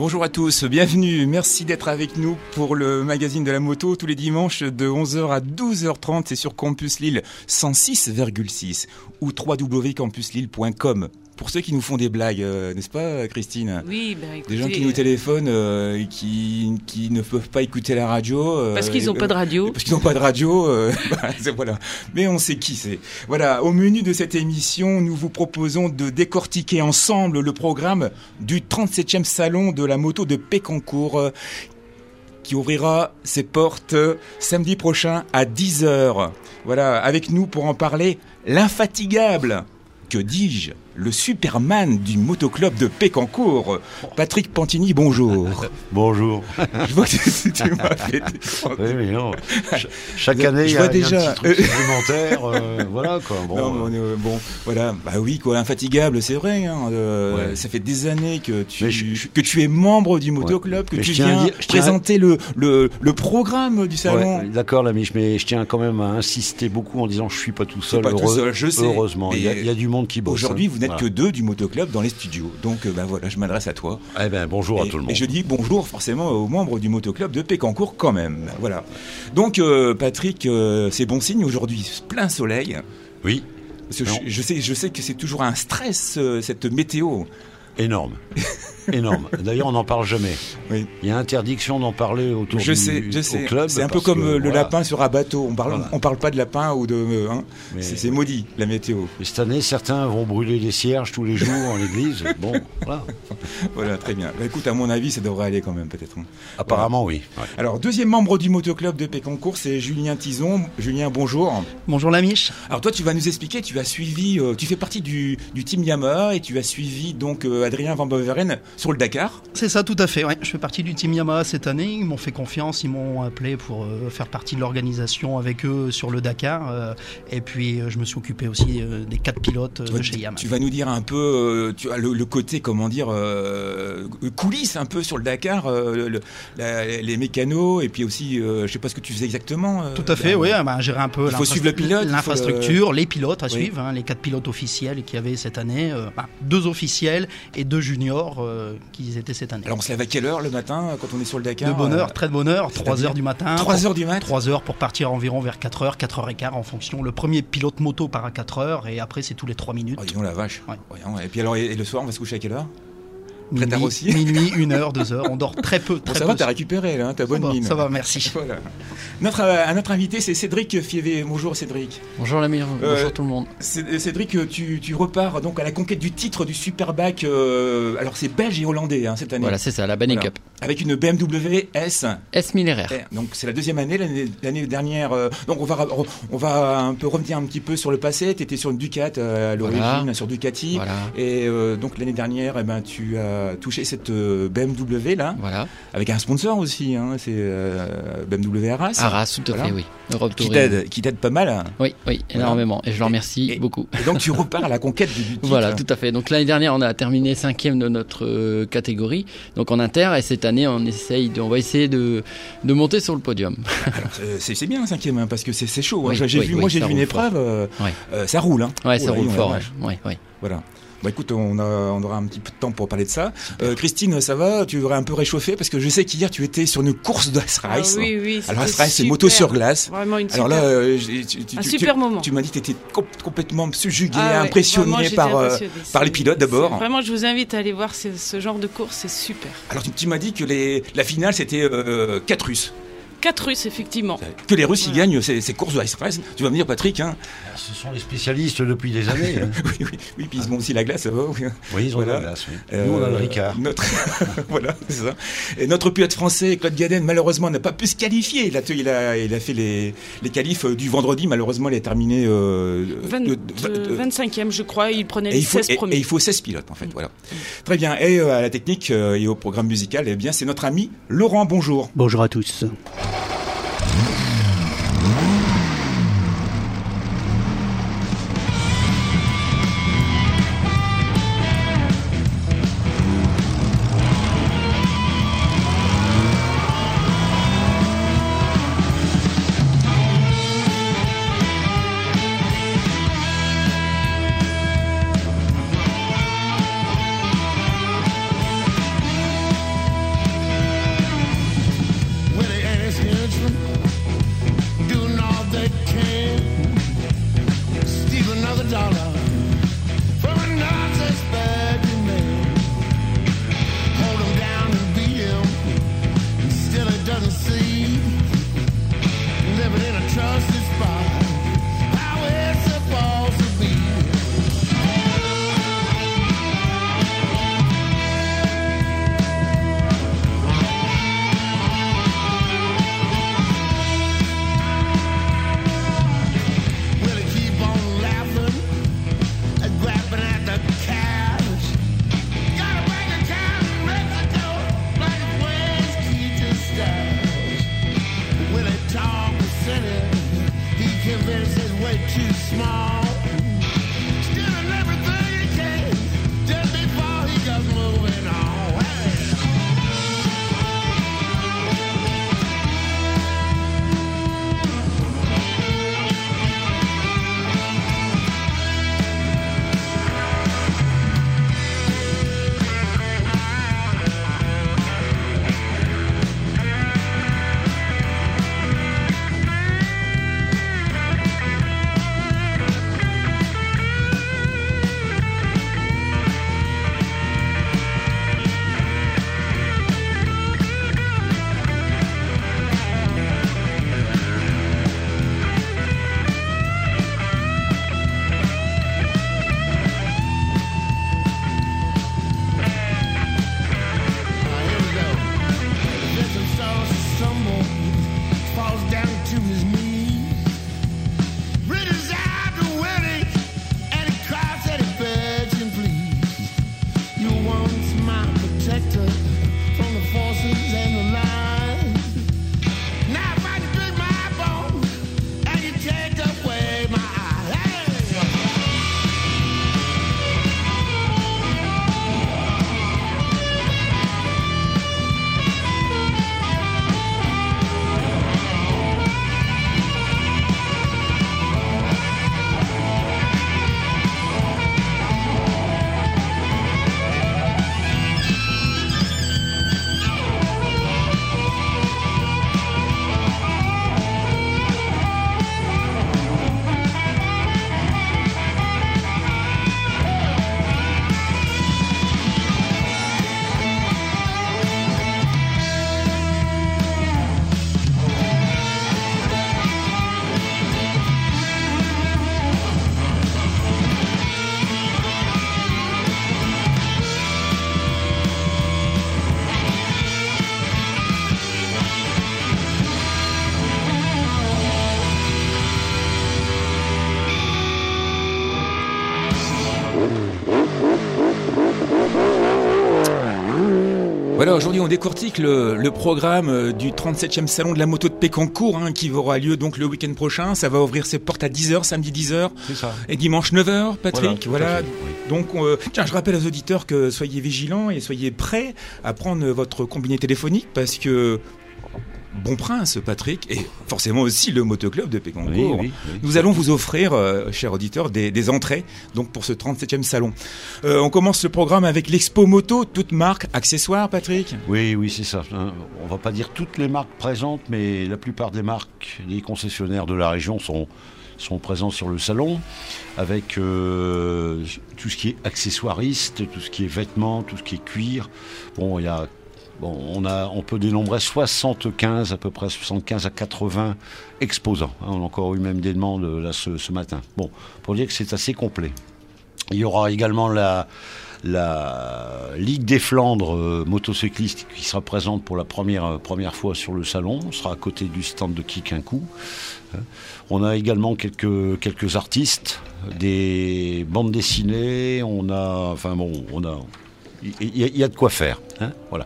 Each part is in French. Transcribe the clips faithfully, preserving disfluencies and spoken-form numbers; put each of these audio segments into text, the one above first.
Bonjour à tous, bienvenue, merci d'être avec nous pour le magazine de la moto tous les dimanches de onze heures à douze heures trente, c'est sur Campus Lille cent six virgule six ou w w w point campus lille point com. Pour ceux qui nous font des blagues, euh, n'est-ce pas Christine ? Oui, ben écoutez... Des gens qui nous téléphonent euh, et qui, qui ne peuvent pas écouter la radio. Euh, parce qu'ils n'ont euh, pas de radio. Parce qu'ils n'ont pas de radio, euh, voilà. Mais on sait qui c'est. Voilà, au menu de cette émission, nous vous proposons de décortiquer ensemble le programme du trente-septième salon de la moto de Pécancourt, euh, qui ouvrira ses portes samedi prochain à dix heures. Voilà, avec nous pour en parler, l'infatigable, que dis-je, le Superman du motoclub de Pécancourt, Patrick Pantini, bonjour. Bonjour. Je vois que tu, tu m'as fait... Oui, mais non. Ch- chaque année, il y a, déjà... y a un petit truc supplémentaire. Euh, voilà, quoi. Bon, non, euh... bon, voilà. Bah oui, quoi, infatigable, c'est vrai. Hein, euh, ouais. Ça fait des années que tu, je... que tu es membre du motoclub, ouais. que mais tu viens dire, présenter tiens... le, le, le programme du salon. Ouais, d'accord, la Mich, mais je tiens quand même à insister beaucoup en disant je suis pas tout seul. Pas heureux, tout seul, je sais. Heureusement, il y, a, il y a du monde qui bosse. Aujourd'hui, hein. vous n'êtes voilà. que deux du motoclub dans les studios. Donc, ben voilà, je m'adresse à toi. Eh ben, bonjour et, à tout le monde. Et je dis bonjour forcément aux membres du motoclub de Pécancourt quand même. Voilà. Donc, euh, Patrick, euh, c'est bon signe aujourd'hui, plein soleil. Oui. Parce que je, je sais, je sais que c'est toujours un stress euh, cette météo. Énorme. Énorme. D'ailleurs, on n'en parle jamais. Oui. Il y a interdiction d'en parler autour je du sais, je sais. club. C'est un peu comme que, le voilà. lapin sur un bateau. On parle, voilà. on parle pas de lapin ou de. Hein. C'est, c'est maudit la météo. Et cette année, certains vont brûler des cierges tous les jours en l'église. Bon, voilà. Voilà, très bien. Bah, écoute, à mon avis, ça devrait aller quand même, peut-être. Apparemment, voilà. oui. Ouais. Alors, deuxième membre du motoclub de Pécancourt, c'est Julien Tison. Julien, bonjour. Bonjour la Mich. Alors toi, tu vas nous expliquer. Tu as suivi, euh, tu fais partie du, du team Yamaha et tu as suivi donc euh, Adrien Van Beveren sur le Dakar. C'est ça, tout à fait. Ouais. Je fais partie du team Yamaha cette année. Ils m'ont fait confiance, ils m'ont appelé pour euh, faire partie de l'organisation avec eux sur le Dakar. Euh, et puis, euh, je me suis occupé aussi euh, des quatre pilotes euh, de chez Yamaha. Tu vas nous dire un peu, euh, tu as le, le côté, comment dire, euh, coulisses un peu sur le Dakar, euh, le, la, les mécanos et puis aussi, euh, je sais pas ce que tu faisais exactement. Euh, tout à fait, oui. Bah, gérer un peu il faut suivre le pilote, l'infrastructure, le... les pilotes à oui. suivre, hein, les quatre pilotes officiels qu'il y avait cette année, euh, bah, deux officiels et deux juniors euh, qui étaient cette année. Alors on se lève à quelle heure le matin quand on est sur le Dakar ? De bonne heure, euh, très de bonne heure, trois heures du matin. trois heures du matin ? trois heures pour partir environ vers quatre heures, quatre heures quinze en fonction. Le premier pilote moto part à quatre heures et après c'est tous les trois minutes. Oh, disons la vache. Ouais. Ouais, et puis alors, et le soir on va se coucher à quelle heure ? Minuit, tard aussi. minuit, une heure, deux heures. On dort très peu. Très bon, ça peu. va, t'as récupéré là, hein, t'as bonne ça mine. Va, ça va, merci. Voilà. Notre, euh, notre invité, c'est Cédric Fievé. Bonjour Cédric. Bonjour l'ami, bonjour euh, tout le monde. Cédric, tu, tu repars donc à la conquête du titre du Superbike. Euh, alors c'est belge et hollandais hein, cette année. Voilà, c'est ça, la Banning voilà. Cup. Avec une B M W S. S mille R R. Donc c'est la deuxième année, l'année, l'année dernière. Euh, donc on va, on va un peu revenir un petit peu sur le passé. Tu étais sur une Ducat euh, à l'origine, voilà. sur Ducati. Voilà. Et euh, donc l'année dernière, eh ben, tu as touché cette B M W là, voilà. avec un sponsor aussi, hein, c'est euh, B M W Arras. Arras, tout à voilà. fait, oui. Europe qui t'aide, qui t'aide pas mal. Hein. Oui, oui, énormément. Voilà. Et je le remercie et, beaucoup. Et donc tu repars à la conquête du titre. Voilà, tout à fait. Donc l'année dernière, on a terminé cinquième de notre euh, catégorie, donc en inter, et cette année, on essaye, de, on va essayer de, de monter sur le podium. Alors, c'est, c'est bien cinquième, hein, parce que c'est, c'est chaud. Hein. Oui, j'ai oui, vu, oui, moi j'ai vu une épreuve, euh, oui. euh, ça roule. Hein. Ouais, ça oh, roule là, fort. Ouais. Ouais, ouais. Voilà. Bah écoute, on, a, on aura un petit peu de temps pour parler de ça. Euh, Christine, ça va ? Tu voudrais un peu réchauffer parce que je sais qu'hier tu étais sur une course d'Ice Race. Ah, oui, oui. Alors Ice Race, c'est moto sur glace. Vraiment une super. Alors là, euh, tu, tu, un tu, super tu, moment. Tu m'as dit que tu étais com- complètement subjugué, ah, impressionné ouais, par, euh, par les pilotes d'abord. Vraiment, je vous invite à aller voir ce, ce genre de course, c'est super. Alors tu, tu m'as dit que les, la finale c'était euh, quatre Russes. Quatre Russes, effectivement. Que les Russes, voilà. Ils gagnent ces, ces courses de Ice Race. Tu vas me dire, Patrick. Hein. Ce sont les spécialistes depuis des années. Hein. oui, oui, oui, puis ils ont aussi la glace. Oh, oui. oui, ils ont voilà. la glace. Oui. Euh, Nous, on a le Ricard. Notre... voilà, c'est ça. Et notre pilote français, Claude Gaden, malheureusement, n'a pas pu se qualifier. Il a, il a, il a fait les, les qualifs du vendredi. Malheureusement, il a terminé euh, vingt, de, de, de, vingt-cinquième, je crois. Il prenait et les il faut, seize premiers. Et, et il faut seize pilotes, en fait. Voilà. Mmh. Très bien. Et euh, à la technique euh, et au programme musical, eh bien, c'est notre ami Laurent. Bonjour. Bonjour à tous. Voilà, aujourd'hui on décortique le, le programme du trente-septième salon de la moto de Pécancourt, hein, qui aura lieu donc le week-end prochain. Ça va ouvrir ses portes à dix heures, samedi dix heures. C'est ça. Et dimanche neuf heures, Patrick. Voilà. voilà. Donc, euh, tiens, je rappelle aux auditeurs que soyez vigilants et soyez prêts à prendre votre combiné téléphonique parce que Bon Prince, Patrick, et forcément aussi le motoclub de Pécancourt. Oui, oui, oui. Nous allons vous offrir, euh, chers auditeurs, des, des entrées donc pour ce trente-septième salon. Euh, on commence le programme avec l'expo moto, toutes marques, accessoires, Patrick. Oui, oui, c'est ça. On va pas dire toutes les marques présentes, mais la plupart des marques, les concessionnaires de la région sont sont présents sur le salon, avec euh, tout ce qui est accessoiriste, tout ce qui est vêtements, tout ce qui est cuir. Bon, il y a Bon, on, a, on peut dénombrer soixante-quinze, à peu près soixante-quinze à quatre-vingts exposants. On a encore eu même des demandes là, ce, ce matin. Bon, pour dire que c'est assez complet. Il y aura également la, la Ligue des Flandres euh, motocyclistes qui sera présente pour la première, première fois sur le salon. On sera à côté du stand de Kikinkou. On a également quelques, quelques artistes, des bandes dessinées. On a, enfin bon, on a, il y, y a de quoi faire. Hein, voilà.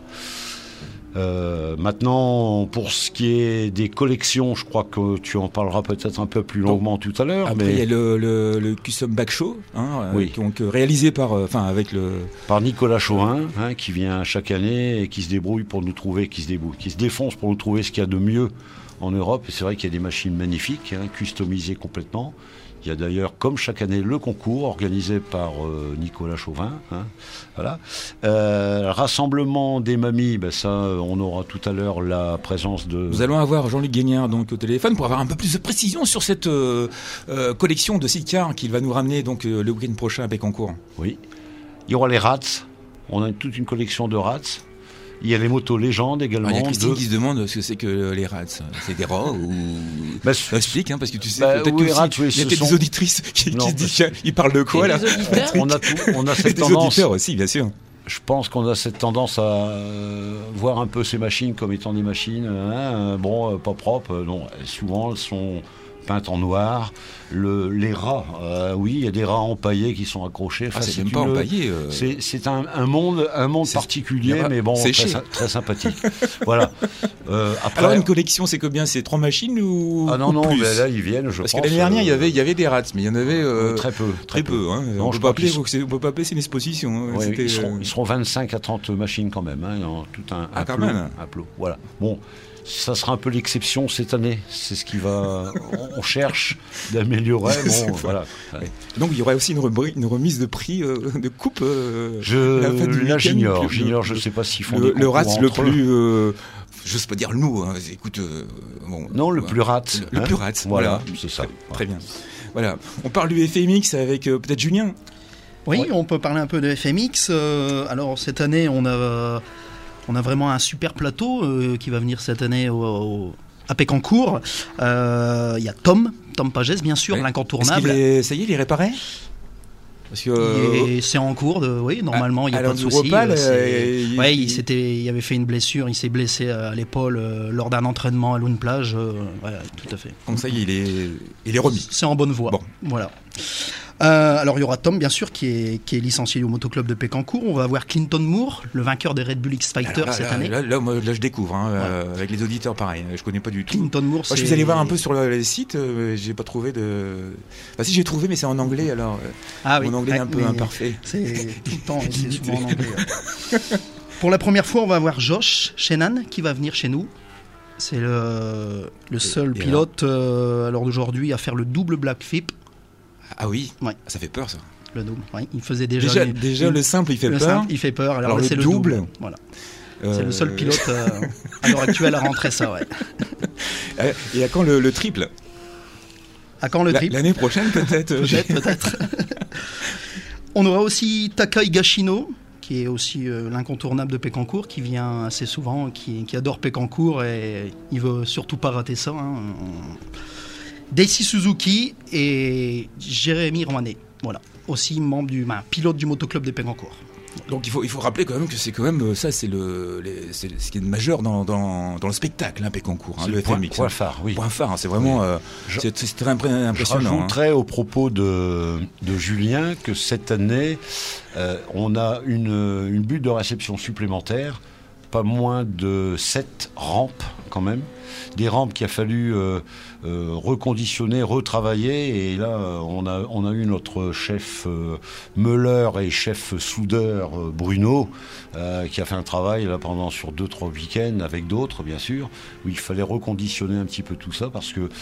Euh, maintenant, pour ce qui est des collections, je crois que tu en parleras peut-être un peu plus longuement tout à l'heure. Après, mais... il y a le, le, le Custom Back Show, hein, oui. euh, donc, réalisé par, enfin, euh, avec le... par Nicolas Chauvin, hein, qui vient chaque année et qui se débrouille pour nous trouver, qui se débrouille, qui se défonce pour nous trouver ce qu'il y a de mieux en Europe. Et c'est vrai qu'il y a des machines magnifiques, hein, customisées complètement. Il y a d'ailleurs, comme chaque année, le concours organisé par euh, Nicolas Chauvin. Hein, voilà. Euh, rassemblement des mamies, ben ça, on aura tout à l'heure la présence de... Nous allons avoir Jean-Luc Guignard donc, au téléphone pour avoir un peu plus de précision sur cette euh, euh, collection de sidecars qu'il va nous ramener donc, euh, le week-end prochain à Pécancourt. Oui. Il y aura les rats. On a toute une collection de rats. Il y a les motos légendes également. Alors, il y a Christine de... qui se demande ce que c'est que les rats. C'est des rats ou... Bah, explique, hein, parce que tu sais, bah, peut-être oui, que rats, aussi, oui, il y a peut-être sont... des auditrices qui, non, qui se disent, tiens, ils parlent de quoi, là? On a, tout, on a cette et des tendance... auditeurs aussi, bien sûr. Je pense qu'on a cette tendance à euh, voir un peu ces machines comme étant des machines, hein, bon, euh, pas propres. Non, souvent, elles sont peintes en noir. Le, les rats, euh, oui, il y a des rats empaillés qui sont accrochés. Enfin, ah, c'est, c'est même pas empaillé. Euh... C'est, c'est un, un monde, un monde particulier, mais bon, très, très sympathique. Voilà. Euh, après... Alors, une collection, c'est combien? C'est trois machines ou Ah non, ou non, plus ben là, ils viennent, je Parce pense. que l'année dernière, euh... il y avait, il y avait des rats, mais il y en avait euh, très peu. Très, très peu. peu hein. Non, on ne peut, peut pas appeler c'est une exposition. Hein. Ouais, C'était, ils, seront, euh... ils seront vingt-cinq à trente machines quand même, hein, dans tout un, un, ah, quand plot, même. un plot. Voilà. Bon. Ça sera un peu l'exception cette année. C'est ce qui va. On cherche d'améliorer. Bon, voilà. Ouais. Donc il y aura aussi une, re- une remise de prix euh, de coupe. Euh, je la fin du là j'ignore. Le, j'ignore. Je ne sais pas s'ils font le, des le rat le plus. Euh, je n'ose pas dire le mot. Hein, écoute. Euh, bon, non, le ouais. plus rat. Le, hein, le plus rat. Voilà. voilà. C'est ça. Très, très bien. Voilà. On parle du F M X avec euh, peut-être Julien. Oui, ouais. On peut parler un peu de F M X. Euh, alors cette année, on a. Euh, On a vraiment un super plateau euh, qui va venir cette année au, au, à Pécancourt. Il euh, y a Tom, Tom Pagès, bien sûr, ouais. L'incontournable. Est, ça y est, il est réparé? Parce que euh, c'est en cours de, oui, normalement, il n'y a pas de souci. Repal, euh, il, ouais, il, il, s'était, il avait fait une blessure, il s'est blessé à l'épaule euh, lors d'un entraînement à Lune Plage. Euh, voilà, tout à fait. Donc ça y est, il est, il est remis. C'est en bonne voie. Bon. Voilà. Euh, alors il y aura Tom bien sûr qui est, qui est licencié au motoclub de Pécancourt. On va avoir Clinton Moore, le vainqueur des Red Bull X Fighter là, cette là, année. Là, là, moi, là je découvre hein, ouais. euh, avec les auditeurs pareil. Je connais pas du tout. Clinton Moore. Moi, je suis allé voir un peu sur le, les sites. Euh, j'ai pas trouvé de. Enfin si j'ai trouvé, mais c'est en anglais alors. Euh, ah mon oui. anglais est un peu mais imparfait. C'est tout le temps. C'est souvent en anglais. Ouais. Pour la première fois, on va avoir Josh Shenan qui va venir chez nous. C'est le, le seul et pilote euh, à l'heure d'aujourd'hui à faire le double black flip. Ah oui, ouais. Ça fait peur ça. Le double, oui. Il faisait déjà. Déjà, les, déjà il, le simple, il fait le peur. Simple, il fait peur. Alors, Alors là, le, c'est le double, double. Voilà. Euh... C'est le seul pilote euh, à l'heure actuelle à rentrer ça, ouais. Et à quand le, le triple? À quand le La, triple? L'année prochaine peut-être. peut-être, peut-être. On aura aussi Taka Higashino, qui est aussi euh, l'incontournable de Pécancourt, qui vient assez souvent, qui, qui adore Pécancourt et il veut surtout pas rater ça. Hein. Daisy Suzuki et Jérémy Rouanet, voilà, aussi membre du bah, pilote du motoclub de Pécancourt. Donc il faut, il faut rappeler quand même que c'est quand même ça, c'est le, les, c'est ce qui est majeur dans, dans, dans le spectacle, hein, Pécancourt, hein, c'est le F M X. Point phare, oui. Point phare, hein, c'est vraiment, oui. euh, je, c'est, c'est très impressionnant. Je rajouterais hein. au propos de, de Julien que cette année, euh, on a une, une butte de réception supplémentaire pas moins de sept rampes quand même. Des rampes qu'il a fallu euh, euh, reconditionner, retravailler. Et là, on a, on a eu notre chef euh, meuleur et chef soudeur euh, Bruno, euh, qui a fait un travail là pendant sur deux, trois week-ends avec d'autres, bien sûr, où il fallait reconditionner un petit peu tout ça parce que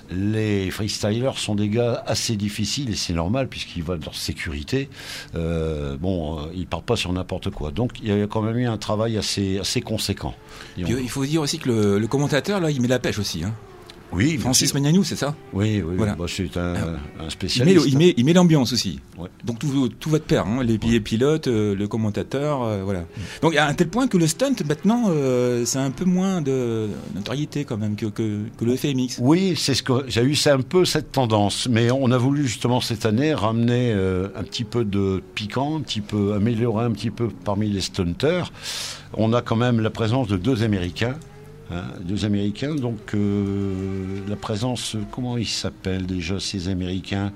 les freestylers sont des gars assez difficiles et c'est normal puisqu'ils voient leur sécurité. Euh, bon, euh, ils partent pas sur n'importe quoi. Donc, il y a quand même eu un travail assez, assez conséquent. Puis, il faut dire aussi que le, le commentateur, là, il met la pêche aussi. Hein. Oui, Francis Magnanou, c'est ça ? Oui, oui, voilà. Bah, c'est un, un Il spécialiste. met, il met, il met l'ambiance aussi. Ouais. Donc tout, tout va de pair, hein. les, les pilotes, euh, le commentateur, euh, voilà. Mm. Donc à un tel point que le stunt, maintenant, euh, c'est un peu moins de notoriété quand même que, que, que le F M X. Oui, c'est ce que j'ai eu, c'est un peu cette tendance. Mais on a voulu justement cette année ramener euh, un petit peu de piquant, un petit peu améliorer un petit peu parmi les stunters. On a quand même la présence de deux Américains. Hein, deux Américains, donc euh, la présence, comment ils s'appellent déjà ces Américains?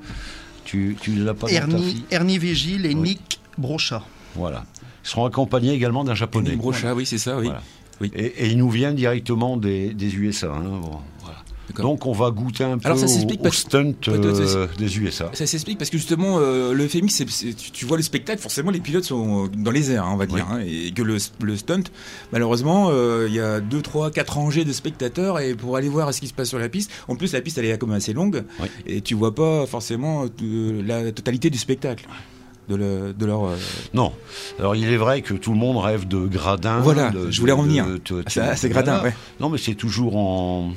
Tu tu l'as pas dans ta Ernie, fille Ernie Végil et Oui. Nick Brocha. Voilà. Ils seront accompagnés également d'un Japonais. Nick Brocha, oui, c'est ça, oui. Voilà. Oui. Et, et ils nous viennent directement des, des U S A. Hein, bon, voilà. Donc on va goûter un peu Alors, ça au, s'explique au parce- stunt Peut-être, euh, des U S A. Ça s'explique parce que justement, euh, le F M X, c'est, c'est- tu, tu vois le spectacle, forcément les pilotes sont dans les airs, hein, on va dire, hein, et que le, le stunt, malheureusement, euh, il y a deux, trois, quatre rangées de spectateurs et pour aller voir ce qui se passe sur la piste, en plus la piste elle est comme assez longue Oui. et tu vois pas forcément euh, la totalité du spectacle. De, le, de leur. euh, Non. Alors il est vrai que tout le monde rêve de gradins. Voilà, de- je voulais de- en venir. de- de- à ça- à ces voilà. gradins, ouais. Non, mais c'est toujours en,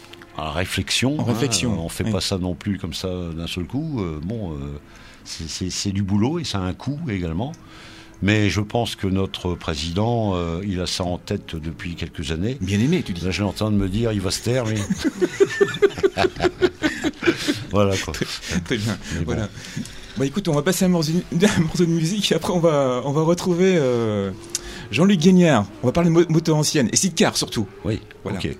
en réflexion. En réflexion, On fait oui. pas ça non plus comme ça d'un seul coup. Euh, bon, euh, c'est, c'est- c'est du boulot et ça a un coût également. Mais je pense que notre président, euh, il a ça en tête depuis quelques années. Bien aimé, tu dis. Là, je l'entends de me dire, il va se taire, lui. Voilà quoi. Très bien. Mais bon. Voilà. Bah écoute, on va passer un morceau, un morceau de musique et après on va, on va retrouver euh, Jean-Luc Guignard. On va parler de mo- moto ancienne et sidecar surtout. Oui, Voilà. ok.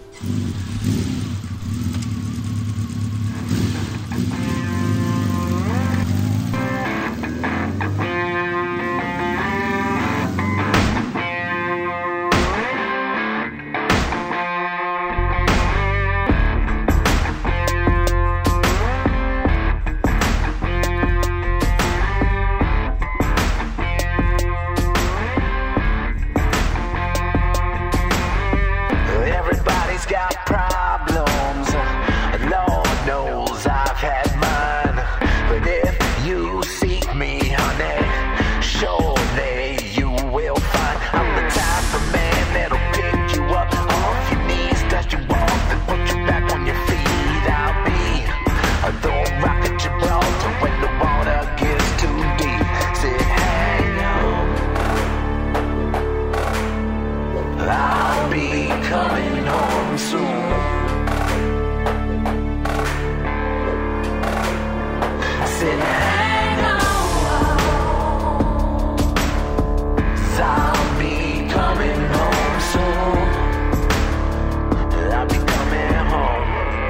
Everybody's got problems. Lord knows I've had mine. But if you seek me, honey, surely you will find I'm the type of man that'll pick you up off your knees, dust you off, and put you back on your feet. I'll be the rock at Gibraltar when the water gets too deep. Sit, hang on. I'll be coming home soon. Sit, hang on. I'll be coming home soon. I'll be coming home.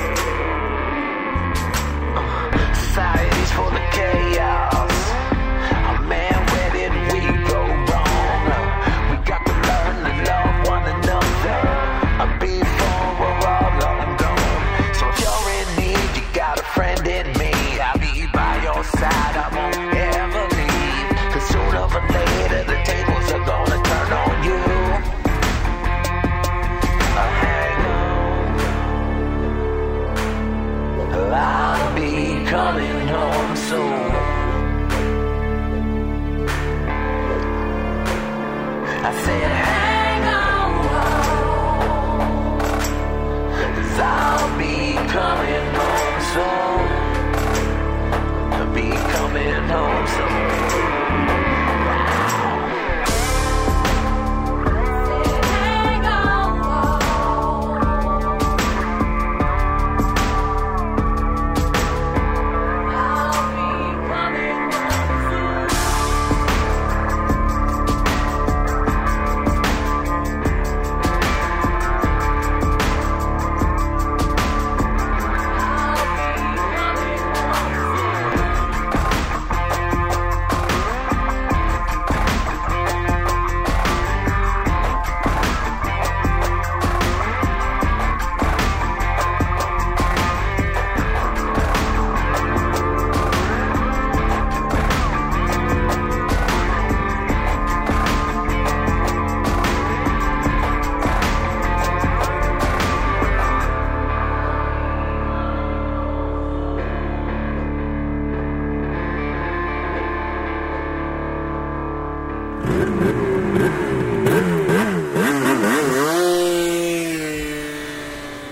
Society's full of chaos. Oh man, where did we go wrong? We got to learn to love one another before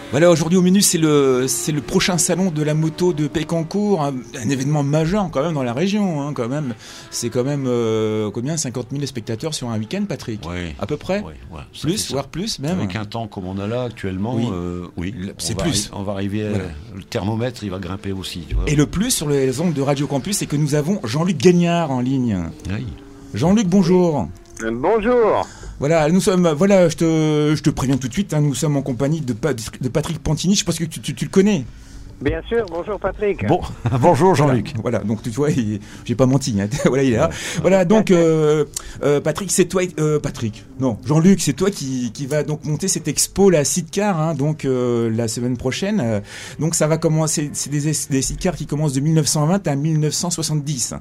Voilà, aujourd'hui au menu, c'est le, c'est le prochain salon de la moto de Pécancourt, un, un événement majeur quand même dans la région, hein, quand même. C'est quand même, euh, combien, cinquante mille spectateurs sur un week-end, Patrick? Oui. À peu près? Oui, ouais, plus, voire plus même. Avec un temps comme on a là actuellement, oui, euh, oui. C'est on plus. Va, on va arriver, à, voilà. Le thermomètre, il va grimper aussi. Tu vois. Et le plus sur les ondes de Radio Campus, c'est que nous avons Jean-Luc Gagnard en ligne. Oui. Jean-Luc, bonjour. Bonjour. Voilà, nous sommes, voilà, je te, je te préviens tout de suite, hein, nous sommes en compagnie de, de Patrick Pantini. Je pense que tu, tu, tu le connais. Bien sûr, bonjour Patrick. Bon, bonjour Jean-Luc. Voilà, voilà, donc tu vois, il, j'ai pas menti. Hein, voilà, il est là. Voilà, donc euh, euh, Patrick, c'est toi, euh, Patrick. Non, Jean-Luc, c'est toi qui, qui va donc monter cette expo, la Sidecar, hein, donc euh, la semaine prochaine. Euh, donc ça va commencer, c'est des, des Sidecars qui commencent de mille neuf cent vingt à mille neuf cent soixante-dix.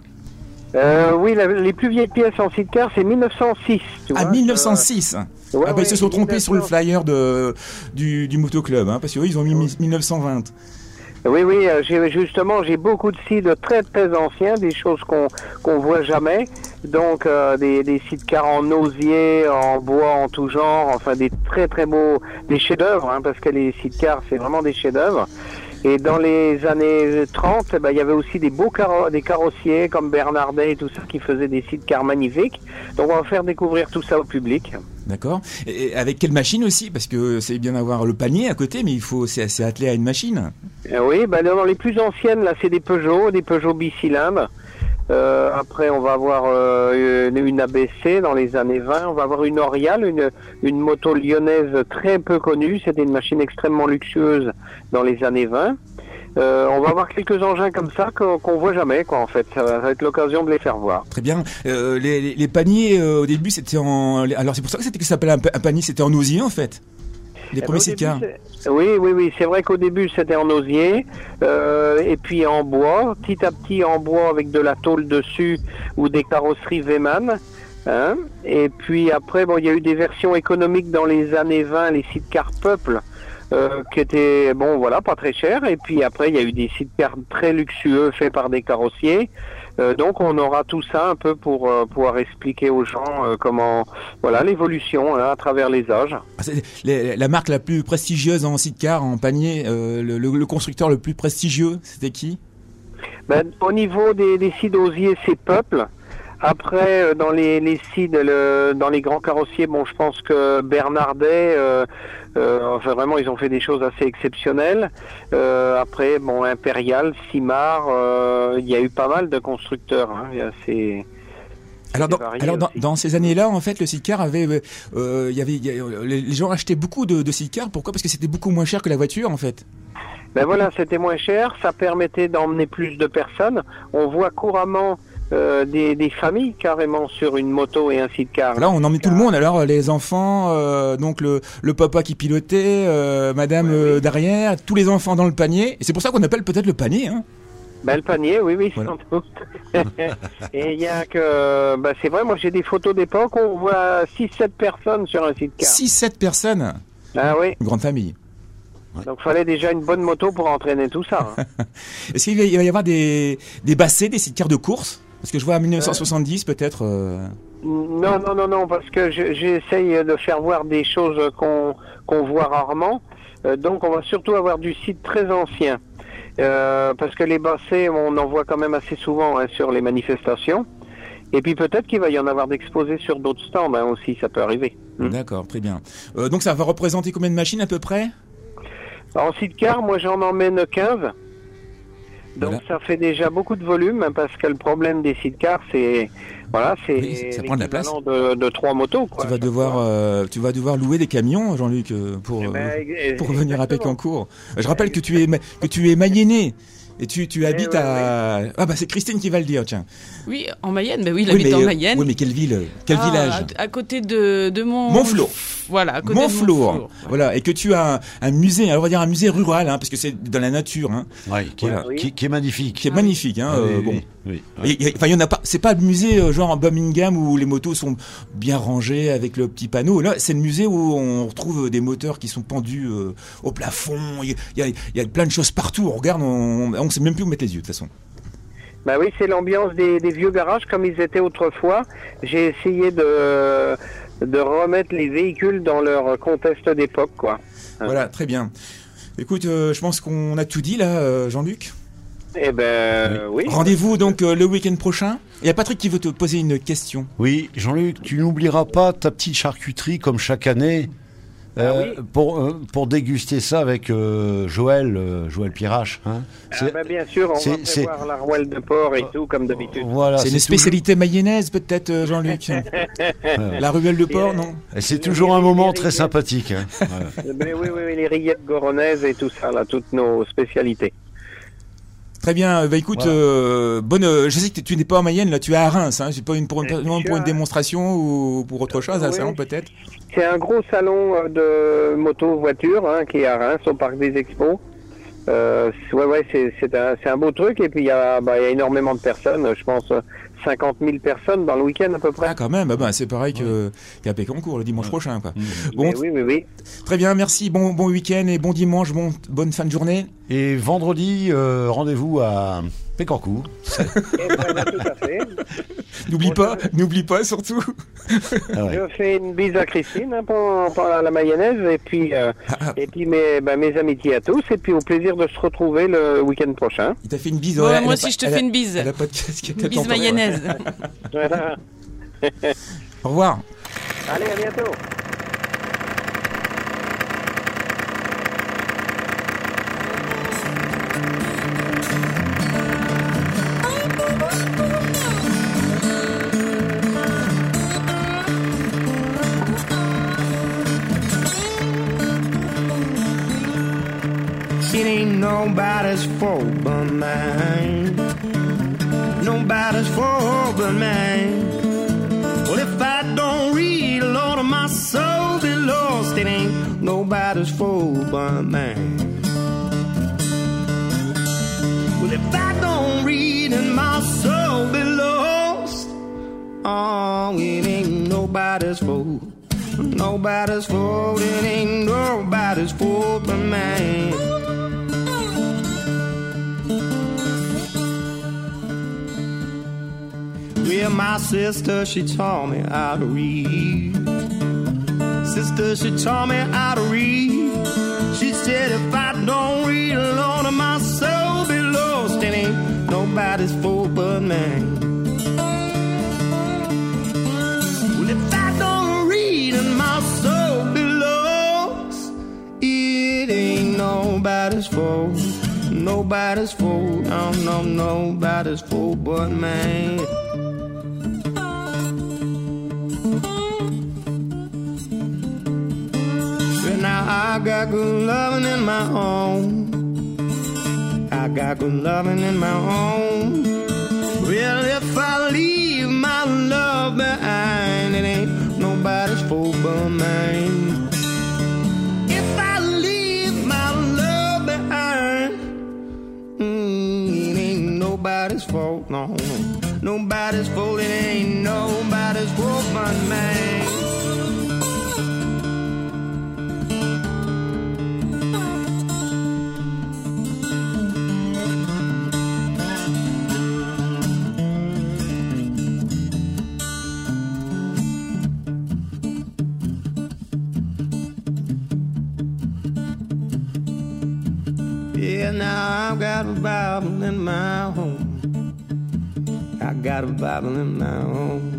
Euh, oui, la, les plus vieilles pièces en sidecar, c'est mille neuf cent six. Tu ah, vois, mille neuf cent six. Euh... Ouais, ah bah ouais, ils se sont trompés mille neuf cents... sur le flyer de du, du motoclub, hein, parce qu'eux ils ont mis mille neuf cent vingt. Oui, oui, euh, j'ai, justement, j'ai beaucoup de sites très très anciens, des choses qu'on qu'on voit jamais. Donc euh, des, des sidecars en osier, en bois, en tout genre, enfin des très très beaux, des chefs-d'œuvre, hein, parce que les sidecars c'est vraiment des chefs-d'œuvre. Et dans les années trente, eh ben, il y avait aussi des beaux carro- des carrossiers comme Bernardet et tout ça qui faisaient des sidecars magnifiques. Donc on va faire découvrir tout ça au public. D'accord. Et avec quelle machine aussi? Parce que c'est bien d'avoir le panier à côté, mais il faut c'est assez attelé à une machine. Euh, oui, ben, dans les plus anciennes, là, c'est des Peugeot, des Peugeot bicylindres. Euh, après, on va avoir euh, une, une A B C dans les années vingt. On va avoir une Orial, une, une moto lyonnaise très peu connue. C'était une machine extrêmement luxueuse dans les années vingt. Euh, on va avoir quelques engins comme ça qu'on, qu'on voit jamais, quoi, en fait. Ça va, ça va être l'occasion de les faire voir. Très bien. Euh, les, les, les paniers, euh, au début, c'était en... Alors, c'est pour ça que c'était que ça s'appelait un, un panier, c'était en osier, en fait. Les eh premiers sidecars. Oui, oui, oui. C'est vrai qu'au début, c'était en osier, euh, et puis en bois. Petit à petit, en bois avec de la tôle dessus ou des carrosseries Weymann. Hein. Et puis après, bon, il y a eu des versions économiques dans les années vingt, les sidecars Peuple, euh, qui étaient, bon, voilà, pas très chers. Et puis après, il y a eu des sidecars très luxueux faits par des carrossiers. Euh, donc on aura tout ça un peu pour euh, pouvoir expliquer aux gens euh, comment, voilà, l'évolution hein, à travers les âges. C'est les, la marque la plus prestigieuse en sidecar, en panier, euh, le, le, le constructeur le plus prestigieux, c'était qui? Ben, au niveau des, des sides osiers, c'est Peuple. Après, euh, dans les, les sides, le, dans les grands carrossiers, bon, je pense que Bernardet, euh, euh, enfin vraiment, ils ont fait des choses assez exceptionnelles. Euh, après, bon, Impérial, Simard, euh, il y a eu pas mal de constructeurs. Hein, il y a assez... Alors, dans, alors dans, dans ces années-là, en fait, le sidecar avait, euh, il y avait, il y a, les gens achetaient beaucoup de, de sidecars. Pourquoi? Parce que c'était beaucoup moins cher que la voiture, en fait. Ben voilà, c'était moins cher, ça permettait d'emmener plus de personnes. On voit couramment euh, des, des familles carrément sur une moto et un sidecar. Là, on emmenait tout le monde. Alors, les enfants, euh, donc le, le papa qui pilotait, euh, madame ouais, euh, oui. derrière, tous les enfants dans le panier. Et c'est pour ça qu'on appelle peut-être le panier, hein. Ben, le panier, oui, oui, voilà. Sans doute. Et il y a que, ben, c'est vrai, moi j'ai des photos d'époque, on voit six sept personnes sur un sidecar. six sept personnes? Ah oui. Une grande famille. Ouais. Donc, il fallait déjà une bonne moto pour entraîner tout ça. Hein. Est-ce qu'il va y avoir des, des bassets, des sidecars de course? Parce que je vois à dix-neuf cent soixante-dix, euh... peut-être. Euh... Non, non, non, non, parce que je, j'essaye de faire voir des choses qu'on, qu'on voit rarement. Euh, donc, on va surtout avoir du site très ancien. Euh, parce que les bassets, on en voit quand même assez souvent hein, sur les manifestations. Et puis peut-être qu'il va y en avoir d'exposés sur d'autres stands hein, aussi, ça peut arriver. D'accord, très bien. Euh, donc ça va représenter combien de machines à peu près? En sidecar, moi j'en emmène quinze. Donc voilà. Ça fait déjà beaucoup de volume hein, parce que le problème des sidecars, c'est voilà, c'est oui, ça prend de la place. De, de trois motos. Quoi, tu vas devoir, euh, tu vas devoir louer des camions, Jean-Luc, pour euh, ben, pour venir à Pécancourt. Je rappelle que tu es que tu es mayennais. Et tu, tu habites ouais, à... Ouais. Ah bah c'est Christine qui va le dire, tiens. Oui, en Mayenne, bah oui, il oui, habite mais, en Mayenne. Oui, mais quelle ville, quel ah, village? À, à côté de, de Mont... Montflour. Voilà, à côté Montflour. de Montflour. Voilà, et que tu as un, un musée, alors on va dire un musée rural, hein, parce que c'est dans la nature, hein. Ouais, qui, voilà. est, qui, qui est magnifique. Qui est ah, magnifique, hein. Ah, euh, oui, bon. Oui, oui, oui. Et, enfin, il y en a pas. C'est pas le musée euh, genre en Birmingham où les motos sont bien rangées avec le petit panneau. Là, c'est le musée où on retrouve des moteurs qui sont pendus euh, au plafond. Il y a, il y a plein de choses partout. On regarde, on, on sait même plus où mettre les yeux de toute façon. Bah oui, c'est l'ambiance des, des vieux garages comme ils étaient autrefois. J'ai essayé de de remettre les véhicules dans leur contexte d'époque, quoi. Voilà, très bien. Écoute, euh, je pense qu'on a tout dit là, euh, Jean-Luc. Eh ben, oui. Rendez-vous donc euh, le week-end prochain. Il y a Patrick qui veut te poser une question. Oui, Jean-Luc, tu n'oublieras pas ta petite charcuterie comme chaque année euh, Ah oui. pour, euh, pour déguster ça avec euh, Joël, euh, Joël Pirache. Hein. Ah ben, bien sûr, on c'est- va c'est- prévoir la rouelle de porc et tout, comme d'habitude. Voilà, c'est une spécialité mayonnaise peut-être, euh, Jean-Luc. toujours- La ruelle de porc, non? Et c'est toujours un moment très sympathique. Hein. Voilà. Mais oui, oui, oui, les rillettes goronaises et tout ça, là, toutes nos spécialités. Très bien. Bah écoute, Voilà. euh, bonne. euh, je sais que tu n'es pas en Mayenne, là, tu es à Reims. Hein. C'est pas une pour une, Je non, suis pour une à- démonstration ou pour autre chose, un Oui. salon peut-être. C'est un gros salon euh, de moto-voiture hein, qui est à Reims, au Parc des Expos. Euh, c'est- ouais, ouais, c'est c'est un, c'est un beau truc. Et puis, il y, a, bah, il y a énormément de personnes. Je pense euh, cinquante mille personnes dans le week-end à peu près. Ah quand même. Ah ben c'est pareil que qu'à Pécancourt le dimanche prochain, quoi. Bon, Mais oui, oui, oui. très bien. Merci. Bon, bon week-end et bon dimanche. Bon, bonne fin de journée. Et vendredi, euh, rendez-vous à Pécancourt. Et voilà, tout à fait. N'oublie Bon, pas, je- n'oublie pas surtout. Ah ouais. Je fais une bise à Christine hein, pour, pour la mayonnaise. Et puis, euh, Ah, et puis mes, bah, mes amitiés à tous. Et puis, au plaisir de se retrouver le week-end prochain. Il t'a fait une bise. Ouais, elle a moi pas- aussi, je te elle a- fais une bise. Elle a pas de casquette. Une elle bise t'entend pas. mayonnaise. Voilà. Au revoir. Allez, à bientôt. It ain't nobody's fault but mine. Nobody's fault but mine. Well, if I don't read, Lord, my soul be lost. It ain't nobody's fault but mine. Well, if I don't read and my soul be lost, oh, it ain't nobody's fault. Nobody's fault, it ain't nobody's fault but mine. Well, my sister, she taught me how to read. Sister, she taught me how to read. She said, if I don't read, Lord, my soul be lost. It ain't nobody's fault but mine. Well, if I don't read and my soul be lost, it ain't nobody's fault. Nobody's fault. No, no, nobody's fault but mine. Now I got good loving in my home. I got good loving in my home. Well, if I leave my love behind, it ain't nobody's fault but mine. If I leave my love behind, mm, it ain't nobody's fault, no, no. Nobody's fault, it ain't nobody's fault but mine. Yeah, now I've got a Bible in my home. I got a Bible in my home.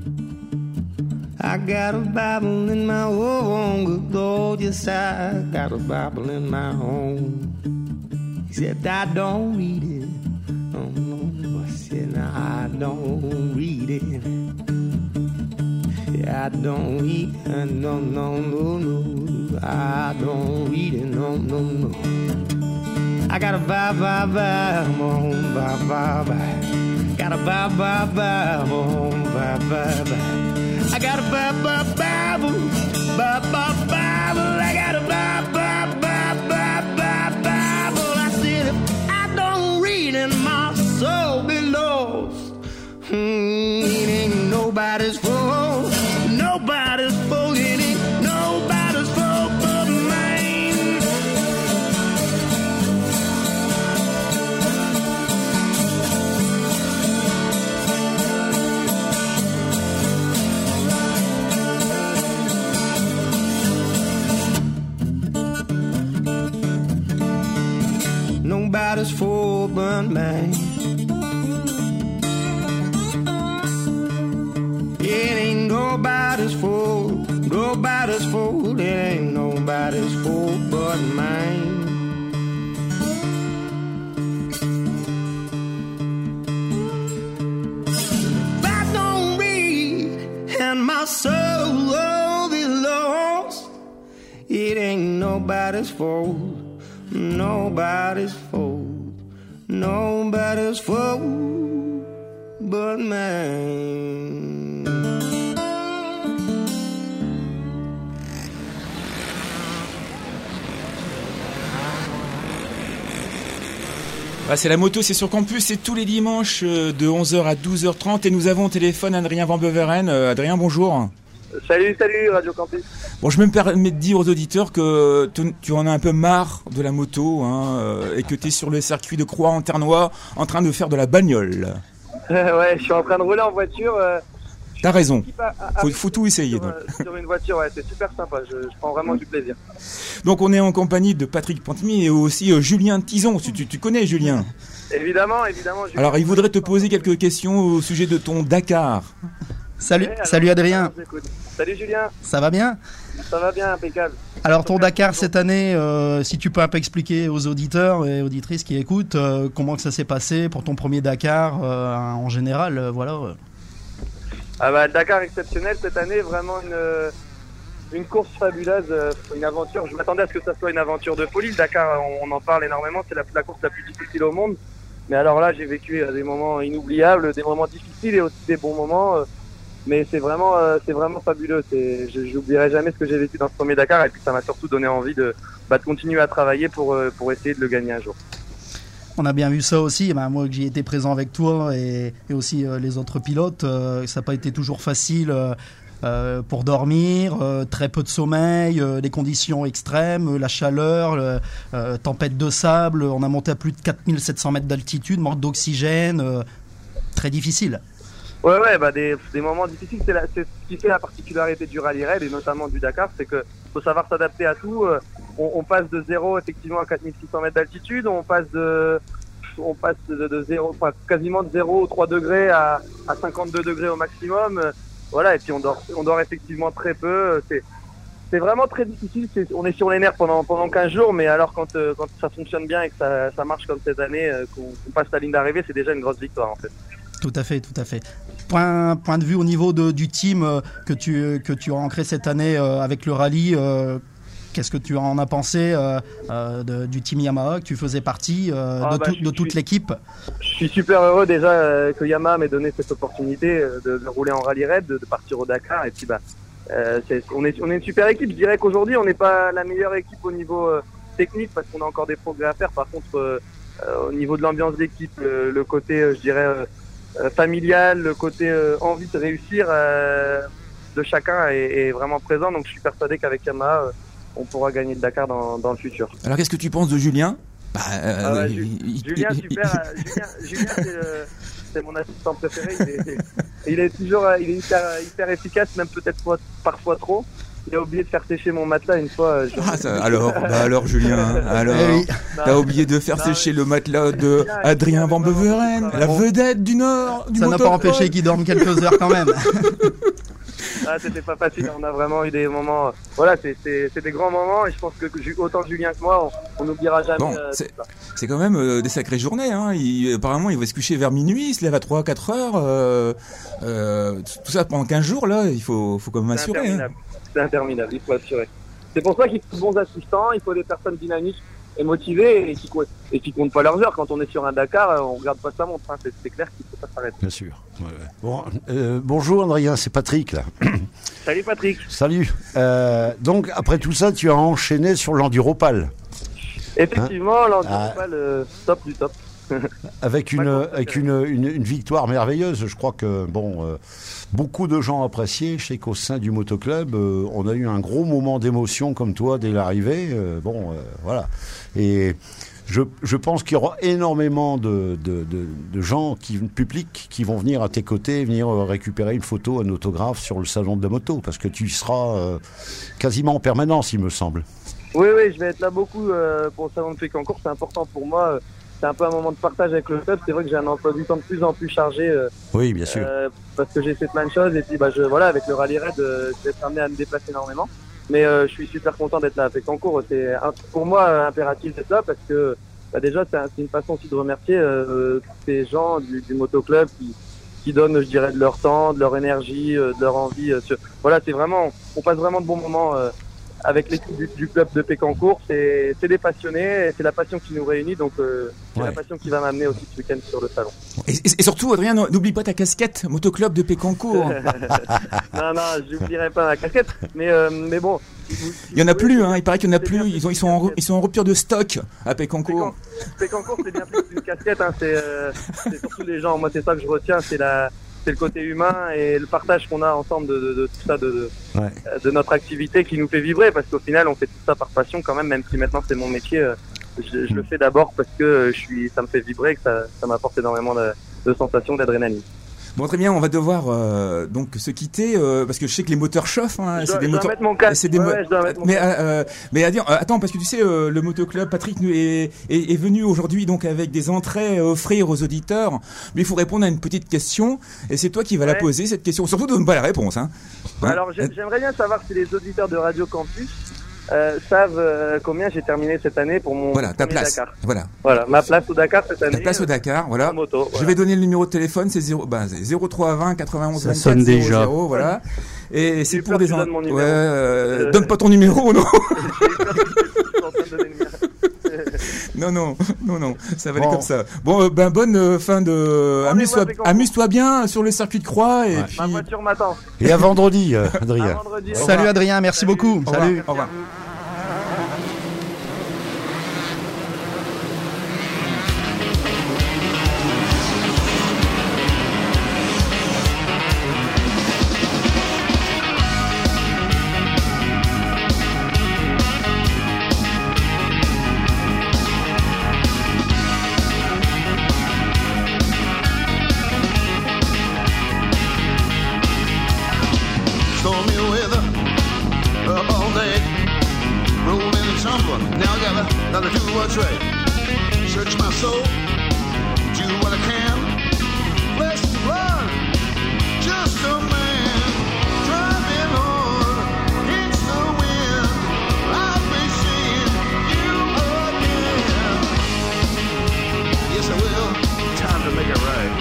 I got a Bible in my home. Good Lord, yes, I got a Bible in my home. Except I don't read it. Oh, no, I said, no, I don't read it. Yeah, I don't read it. No, no, no, no. I don't read it. No, no, no. I got a vibe, vibe, vibe, home, vibe, vibe, vibe. Got a vibe, vibe, vibe, home, vibe, vibe, vibe. I got a vibe, vibe, vibe, vibe, vibe, vibe. I got a vibe, vibe, vibe, vibe, vibe, vibe. I said if I don't read and my soul be lost, hmm, it ain't nobody's fault, nobody's fault, it ain't nobody's fault but mine. but mine. It ain't nobody's fault, nobody's fault. It ain't nobody's fault but mine. If I don't read and my soul be lost, it ain't nobody's fault, nobody's fault, nobody's fault but mine. Ah, c'est la moto, c'est sur campus, c'est tous les dimanches euh, de onze heures à douze heures trente et nous avons au téléphone Adrien Van Beveren. Euh, Adrien, bonjour. Salut, salut Radio Campus. Bon, je me permets de dire aux auditeurs que tu, tu en as un peu marre de la moto hein, euh, et que tu es sur le circuit de Croix-en-Ternois en train de faire de la bagnole. Ouais, je suis en train de rouler en voiture. Euh, T'as raison, à, à, faut, faut tout essayer. Sur, donc. Euh, sur une voiture, ouais, c'est super sympa, je, je prends vraiment du plaisir. Donc on est en compagnie de Patrick Pantimi et aussi euh, Julien Tison. Tu, tu, tu connais Julien? Évidemment, évidemment. Julien. Alors il voudrait te poser quelques questions au sujet de ton Dakar. Salut, Ouais, alors, salut Adrien. Salut Julien. Ça va bien? Ça va bien, impeccable. Alors ton Dakar cette année, euh, si tu peux un peu expliquer aux auditeurs et auditrices qui écoutent euh, comment que ça s'est passé pour ton premier Dakar euh, en général, euh, voilà. Ah bah, Dakar exceptionnel cette année, vraiment une, une course fabuleuse, une aventure. Je m'attendais à ce que ça soit une aventure de folie. Le Dakar, on, on en parle énormément, c'est la, la course la plus difficile au monde. Mais alors là, j'ai vécu des moments inoubliables, des moments difficiles et aussi des bons moments. Mais c'est vraiment, c'est vraiment fabuleux. C'est, je n'oublierai jamais ce que j'ai vécu dans ce premier Dakar. Et puis ça m'a surtout donné envie de, bah, de continuer à travailler pour, pour essayer de le gagner un jour. On a bien vu ça aussi, ben, moi que j'y étais présent avec toi et, et aussi euh, les autres pilotes, euh, ça n'a pas été toujours facile euh, euh, pour dormir, euh, très peu de sommeil, euh, des conditions extrêmes, la chaleur, le, euh, tempête de sable, on a monté à plus de quatre mille sept cents mètres d'altitude, manque d'oxygène, euh, très difficile. Ouais, ouais, bah des, des moments difficiles, c'est, la, c'est ce qui fait la particularité du rallye raid et notamment du Dakar, c'est que faut savoir s'adapter à tout. On, on passe de zéro effectivement à quatre mille six cents mètres d'altitude, on passe de, on passe de, de zéro, enfin quasiment de zéro aux trois degrés à, à cinquante-deux degrés au maximum. Voilà, et puis on dort, on dort effectivement très peu. C'est, c'est vraiment très difficile. C'est, on est sur les nerfs pendant pendant quinze jours, mais alors quand euh, quand ça fonctionne bien et que ça, ça marche comme cette année, euh, qu'on, qu'on passe la ligne d'arrivée, c'est déjà une grosse victoire en fait. Tout à fait, tout à fait. Point, point de vue au niveau de, du team euh, que tu, que tu as ancré cette année euh, avec le rallye, euh, qu'est-ce que tu en as pensé euh, euh, de, du team Yamaha, que tu faisais partie euh, ah de, bah, tout, je, de toute je, l'équipe? Je suis super heureux déjà euh, que Yamaha m'ait donné cette opportunité euh, de, de rouler en rallye raid, de, de partir au Dakar. Et puis bah, euh, c'est, on, est, on est une super équipe. Je dirais qu'aujourd'hui on n'est pas la meilleure équipe au niveau euh, technique parce qu'on a encore des progrès à faire. Par contre, euh, euh, au niveau de l'ambiance d'équipe, euh, le côté, euh, je dirais... Euh, Euh, familial, le côté euh, envie de réussir euh, de chacun est, est vraiment présent. Donc je suis persuadé qu'avec Yamaha, euh, on pourra gagner le Dakar dans, dans le futur. Alors qu'est-ce que tu penses de Julien? bah, euh, ah ouais, il, Ju- il, Julien, il, super. euh, Julien, Julien c'est, euh, c'est mon assistant préféré. Il est, il est toujours il est hyper, hyper efficace, même peut-être fois, parfois trop. Il a oublié de faire sécher mon matelas une fois. Je... Ah, ça, alors, bah alors Julien, alors, Eh oui. t'as oublié de faire non, sécher le matelas de Adrien Van Beveren, la vedette du Nord, du Ça n'a pas motocross. empêché qu'il dorme quelques heures quand même. Ah, c'était pas facile, on a vraiment eu des moments, voilà, c'est, c'est, c'est des grands moments et je pense que autant Julien que moi, on n'oubliera jamais Bon, euh, c'est, tout ça. c'est quand même euh, des sacrées journées. Hein. Il, apparemment, il va se coucher vers minuit, il se lève à trois à quatre heures. Euh, euh, tout ça pendant quinze jours, là, il faut, faut quand même C'est assurer. Hein. interminable. C'est interminable, il faut assurer. C'est pour ça qu'il faut de bons assistants, il faut des personnes dynamiques et motivées et qui, et qui comptent pas leurs heures. Quand on est sur un Dakar, on regarde pas sa montre, hein. c'est, c'est clair qu'il faut pas s'arrêter. Bien sûr. Ouais, ouais. Bon, euh, bonjour Adrien, c'est Patrick là. Salut Patrick. Salut. Euh, donc après tout ça, tu as enchaîné sur l'enduropal. Effectivement, hein l'enduropal, ah. euh, top du top. Avec une avec une, une, une victoire merveilleuse. Je crois que bon, euh, beaucoup de gens appréciaient. Je sais qu'au sein du motoclub, euh, on a eu un gros moment d'émotion comme toi dès l'arrivée. Euh, bon, euh, voilà. Et je, je pense qu'il y aura énormément de, de, de, de gens, qui, public, qui vont venir à tes côtés, venir récupérer une photo, un autographe sur le salon de la moto, parce que tu y seras euh, quasiment en permanence, il me semble. Oui, oui, je vais être là beaucoup euh, pour le salon de Pécancourt. C'est important pour moi. c'est un peu un moment de partage avec le club. C'est vrai que j'ai un emploi du temps de plus en plus chargé. Euh, oui, bien sûr. Euh, parce que j'ai fait plein de choses et puis bah je voilà avec le rallye raid, euh, je vais être amené à me déplacer énormément. Mais euh, je suis super content d'être là à Pécancourt. C'est un, pour moi euh, impératif d'être là parce que bah, déjà c'est, un, c'est une façon aussi de remercier euh, tous ces gens du, du motoclub qui qui donnent, je dirais, de leur temps, de leur énergie, euh, de leur envie. Euh, sur... Voilà, c'est vraiment, on passe vraiment de bons moments. Euh, avec l'équipe du, du club de Pécancourt, c'est, c'est des passionnés, et c'est la passion qui nous réunit, donc euh, c'est ouais. la passion qui va m'amener aussi ce week-end sur le salon. Et, et, et surtout, Adrien, n'oublie pas ta casquette, motoclub de Pécancourt. non, non, j'oublierai pas ma casquette, mais, euh, mais bon. Si vous, si il y en a plus, hein, il paraît qu'il y en a plus, ils, ont, ils, sont en, ils sont en rupture de stock à Pécancourt. Pécancourt, c'est bien plus qu'une casquette, hein, c'est, euh, c'est surtout les gens, moi c'est ça que je retiens, c'est la... c'est le côté humain et le partage qu'on a ensemble de, de, de tout ça, de, de, ouais. de notre activité qui nous fait vibrer, parce qu'au final on fait tout ça par passion quand même, même si maintenant c'est mon métier, je, je le fais d'abord parce que je suis, ça me fait vibrer, que ça, ça m'apporte énormément de, de sensations, d'adrénaline. Bon, très bien, on va devoir euh, donc se quitter euh, parce que je sais que les moteurs chauffent. Hein, je c'est dois, des je moteurs. Dois mettre mon casque. C'est des ouais, mo- ouais, je dois mettre mon mais casque. Euh, mais euh, attends, parce que tu sais, euh, le motoclub, Patrick est, est, est venu aujourd'hui donc avec des entrées à offrir aux auditeurs. Mais il faut répondre à une petite question et c'est toi qui vas ouais. la poser cette question. Surtout donne pas la réponse. Hein. Hein Alors j'aimerais bien savoir si les auditeurs de Radio Campus Euh, savent euh, combien j'ai terminé cette année pour mon voilà ta place Dakar. Voilà. Voilà ma place au Dakar cette année. Ta place au Dakar, voilà. En moto, voilà. Je vais donner le numéro de téléphone, c'est zéro bah zéro trois vingt quatre-vingt-onze vingt-quatre. Ça sonne déjà. zéro zéro, voilà. Et c'est j'ai pour des en... ouais, euh... donne pas ton numéro, non. J'ai peur que tu donner le non non non non, ça va bon. aller comme ça. Bon euh, ben bonne euh, fin de bon, amuse-toi amuse-toi bien sur le circuit de Croix et ouais. puis ma voiture m'attend. Et à vendredi euh, Adrien. À vendredi. Salut Adrien, merci Salut. beaucoup. Au Salut. Au revoir. Gotta do what's right. Search my soul, do what I can. Flesh and blood, just a man. Driving on against the wind. I'll be seeing you again. Yes, I will. Time to make it right.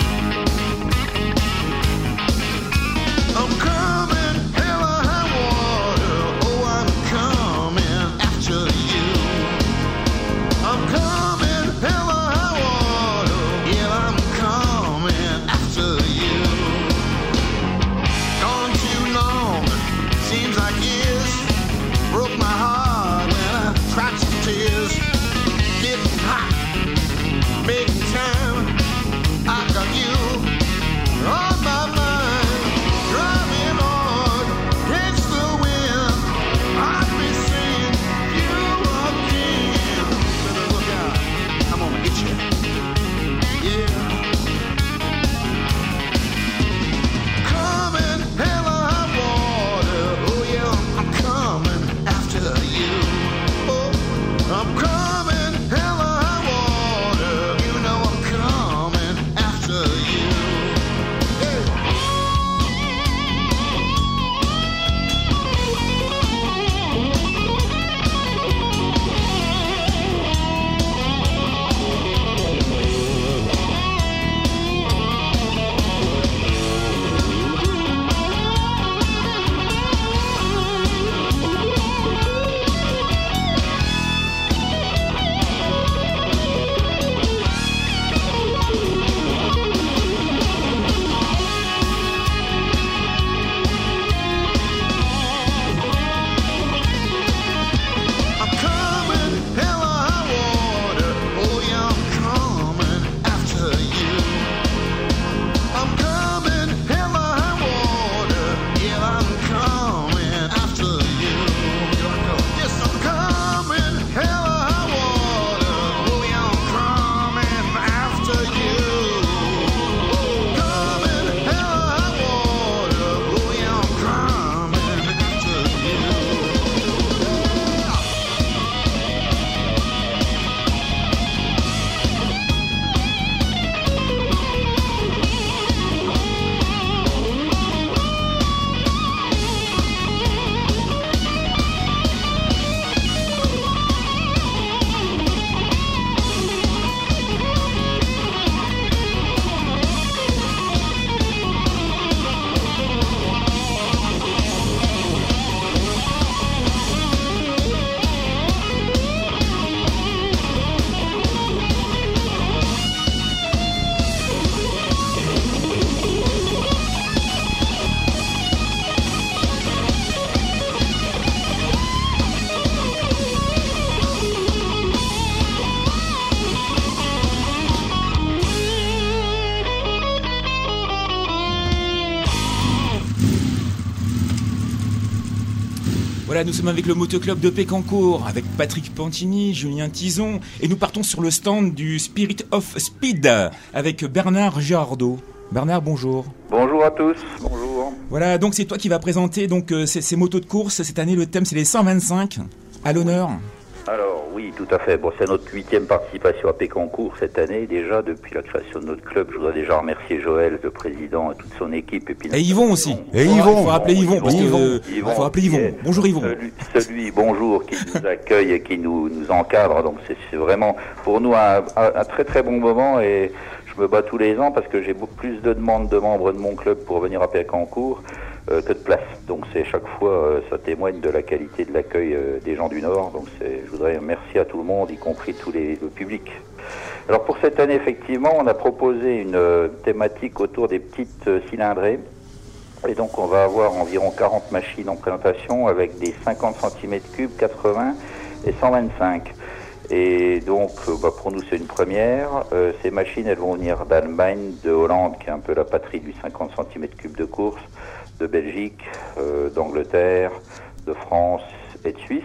I'm coming, hell or high water. Oh, I'm coming after you. I'm coming, hell or high water. Yeah, I'm coming after you. Gone too long, seems like years. Broke my heart when I cried some tears. Getting hot, making time. I got you on my mind. Driving on against the wind. I'll be seeing you again. Look out, I'm gonna get you. Yeah. Coming, hell or high water. Oh yeah, I'm coming after you. Oh, I'm coming, hell or high water. You know I'm coming after you. Yeah. Voilà, nous sommes avec le Motoclub de Pécancourt, avec Patrick Pantini, Julien Tison, et nous partons sur le stand du Spirit of Speed avec Bernard Girardot. Bernard, bonjour. Bonjour à tous, bonjour. Voilà, donc c'est toi qui vas présenter donc euh, ces, ces motos de course. Cette année, le thème, c'est les cent vingt-cinq. À l'honneur. Alors oui, tout à fait. Bon, c'est notre huitième participation à Pécancourt cette année. Déjà, depuis la création de notre club, je voudrais déjà remercier Joël, le président, et toute son équipe. Et, puis et Yvon aussi. Et Yvon. Yvon. Il faut rappeler Yvon, Yvon, parce que, Yvon, euh, Yvon, il faut rappeler Yvon. Bonjour Yvon. Celui, celui, bonjour, qui nous accueille et qui nous, nous encadre. Donc c'est, c'est vraiment pour nous un, un, un très très bon moment, et je me bats tous les ans parce que j'ai beaucoup plus de demandes de membres de mon club pour venir à Pécancourt euh, que de place. Donc c'est chaque fois, euh, ça témoigne de la qualité de l'accueil euh, des gens du Nord. Donc c'est, je voudrais remercier à tout le monde, y compris tous les, le public. Alors pour cette année, effectivement, on a proposé une euh, thématique autour des petites euh, cylindrées. Et donc on va avoir environ quarante machines en présentation avec des cinquante centimètres cubes, quatre-vingts et cent vingt-cinq. Et donc, bah pour nous, c'est une première. Euh, ces machines, elles vont venir d'Allemagne, de Hollande, qui est un peu la patrie du cinquante centimètres cubes de course, de Belgique, euh, d'Angleterre, de France et de Suisse.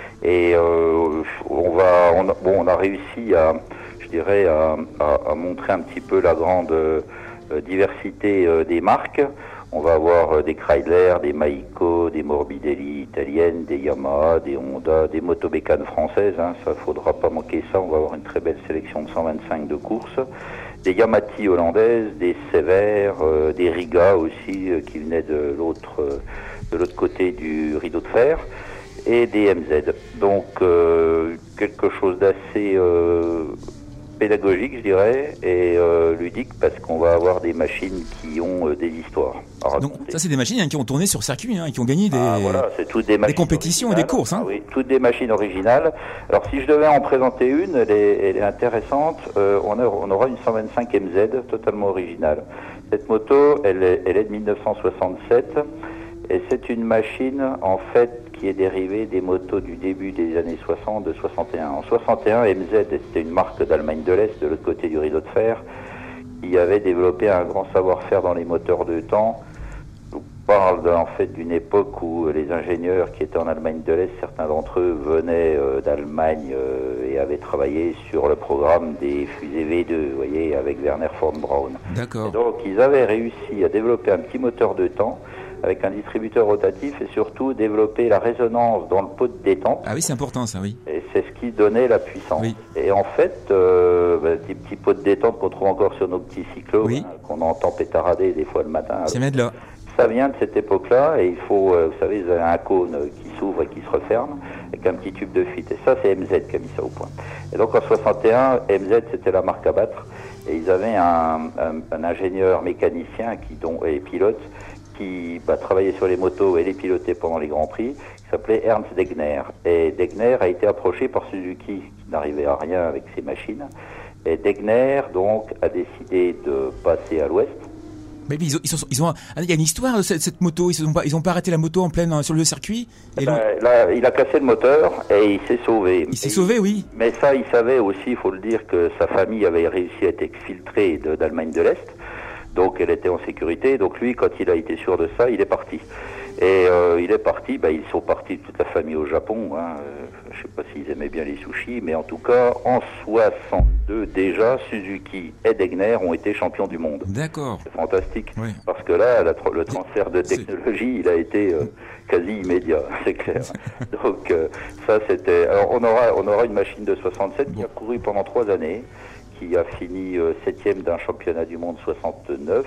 Et euh, on va, on a, bon, on a réussi à, je dirais, à, à, à montrer un petit peu la grande euh, diversité euh, des marques. On va avoir euh, des Chrysler, des Maïco, des Morbidelli italiennes, des Yamaha, des Honda, des Motobécanes françaises. Hein, ça, faudra pas manquer ça. On va avoir une très belle sélection de cent vingt-cinq de course. Des Yamati hollandaises, des Sévères, euh, des Riga aussi, euh, qui venaient de l'autre, euh, de l'autre côté du rideau de fer, et des M Z. Donc euh, quelque chose d'assez euh, pédagogique, je dirais, et euh, ludique, parce qu'on va avoir des machines qui ont euh, des histoires à raconter. Donc ça, c'est des machines hein, qui ont tourné sur circuit, hein, qui ont gagné des, ah, voilà, c'est toutes des, des compétitions et des courses. Hein. Ah, oui, toutes des machines originales. Alors si je devais en présenter une, elle est, elle est intéressante. Euh, on, a, on aura une cent vingt-cinq M Z totalement originale. Cette moto, elle est, elle est de mille neuf cent soixante-sept, et c'est une machine en fait qui est dérivée des motos du début des années soixante, de soixante et un. En soixante et un, M Z, c'était une marque d'Allemagne de l'Est, de l'autre côté du rideau de fer, qui avait développé un grand savoir-faire dans les moteurs de temps. Je vous parle de, en fait d'une époque où les ingénieurs qui étaient en Allemagne de l'Est, certains d'entre eux venaient euh, d'Allemagne euh, et avaient travaillé sur le programme des fusées V deux, vous voyez, avec Werner von Braun. D'accord. Et donc ils avaient réussi à développer un petit moteur de temps avec un distributeur rotatif, et surtout développer la résonance dans le pot de détente. Ah oui, c'est important ça, oui. Et c'est ce qui donnait la puissance. Oui. Et en fait, euh, bah, des petits pots de détente qu'on trouve encore sur nos petits cyclos, oui. hein, qu'on entend pétarader des fois le matin. C'est mettre là. Ça vient de cette époque-là, et il faut, euh, vous savez, vous avez un cône qui s'ouvre et qui se referme, avec un petit tube de fuite. Et ça, c'est M Z qui a mis ça au point. Et donc en soixante et un, M Z, c'était la marque à battre. Et ils avaient un, un, un ingénieur mécanicien qui, dont, et pilote, qui bah, travaillait sur les motos et les pilotait pendant les Grands Prix, qui s'appelait Ernst Degner. Et Degner a été approché par Suzuki, qui n'arrivait à rien avec ses machines. Et Degner, donc, a décidé de passer à l'ouest. Mais ils ont, ils sont, ils ont, il y a une histoire de cette, cette moto. Ils n'ont pas, ils ont pas arrêté la moto en pleine sur le circuit. Et ben, là, il a cassé le moteur et il s'est sauvé. Il s'est et sauvé, oui. Mais ça, il savait aussi, il faut le dire, que sa famille avait réussi à être exfiltrée de, d'Allemagne de l'Est. Donc elle était en sécurité. Donc lui, quand il a été sûr de ça, il est parti. Et euh, il est parti, ben, ils sont partis toute la famille au Japon. Hein. Euh, je ne sais pas s'ils aimaient bien les sushis, mais en tout cas, en soixante-deux déjà, Suzuki et Degner ont été champions du monde. D'accord. C'est fantastique. Oui. Parce que là, la, le transfert de technologie, il a été euh, quasi immédiat, c'est clair. Donc euh, ça, c'était... Alors on aura, on aura une machine de soixante-sept qui a couru pendant trois années, qui a fini euh, septième d'un championnat du monde soixante-neuf.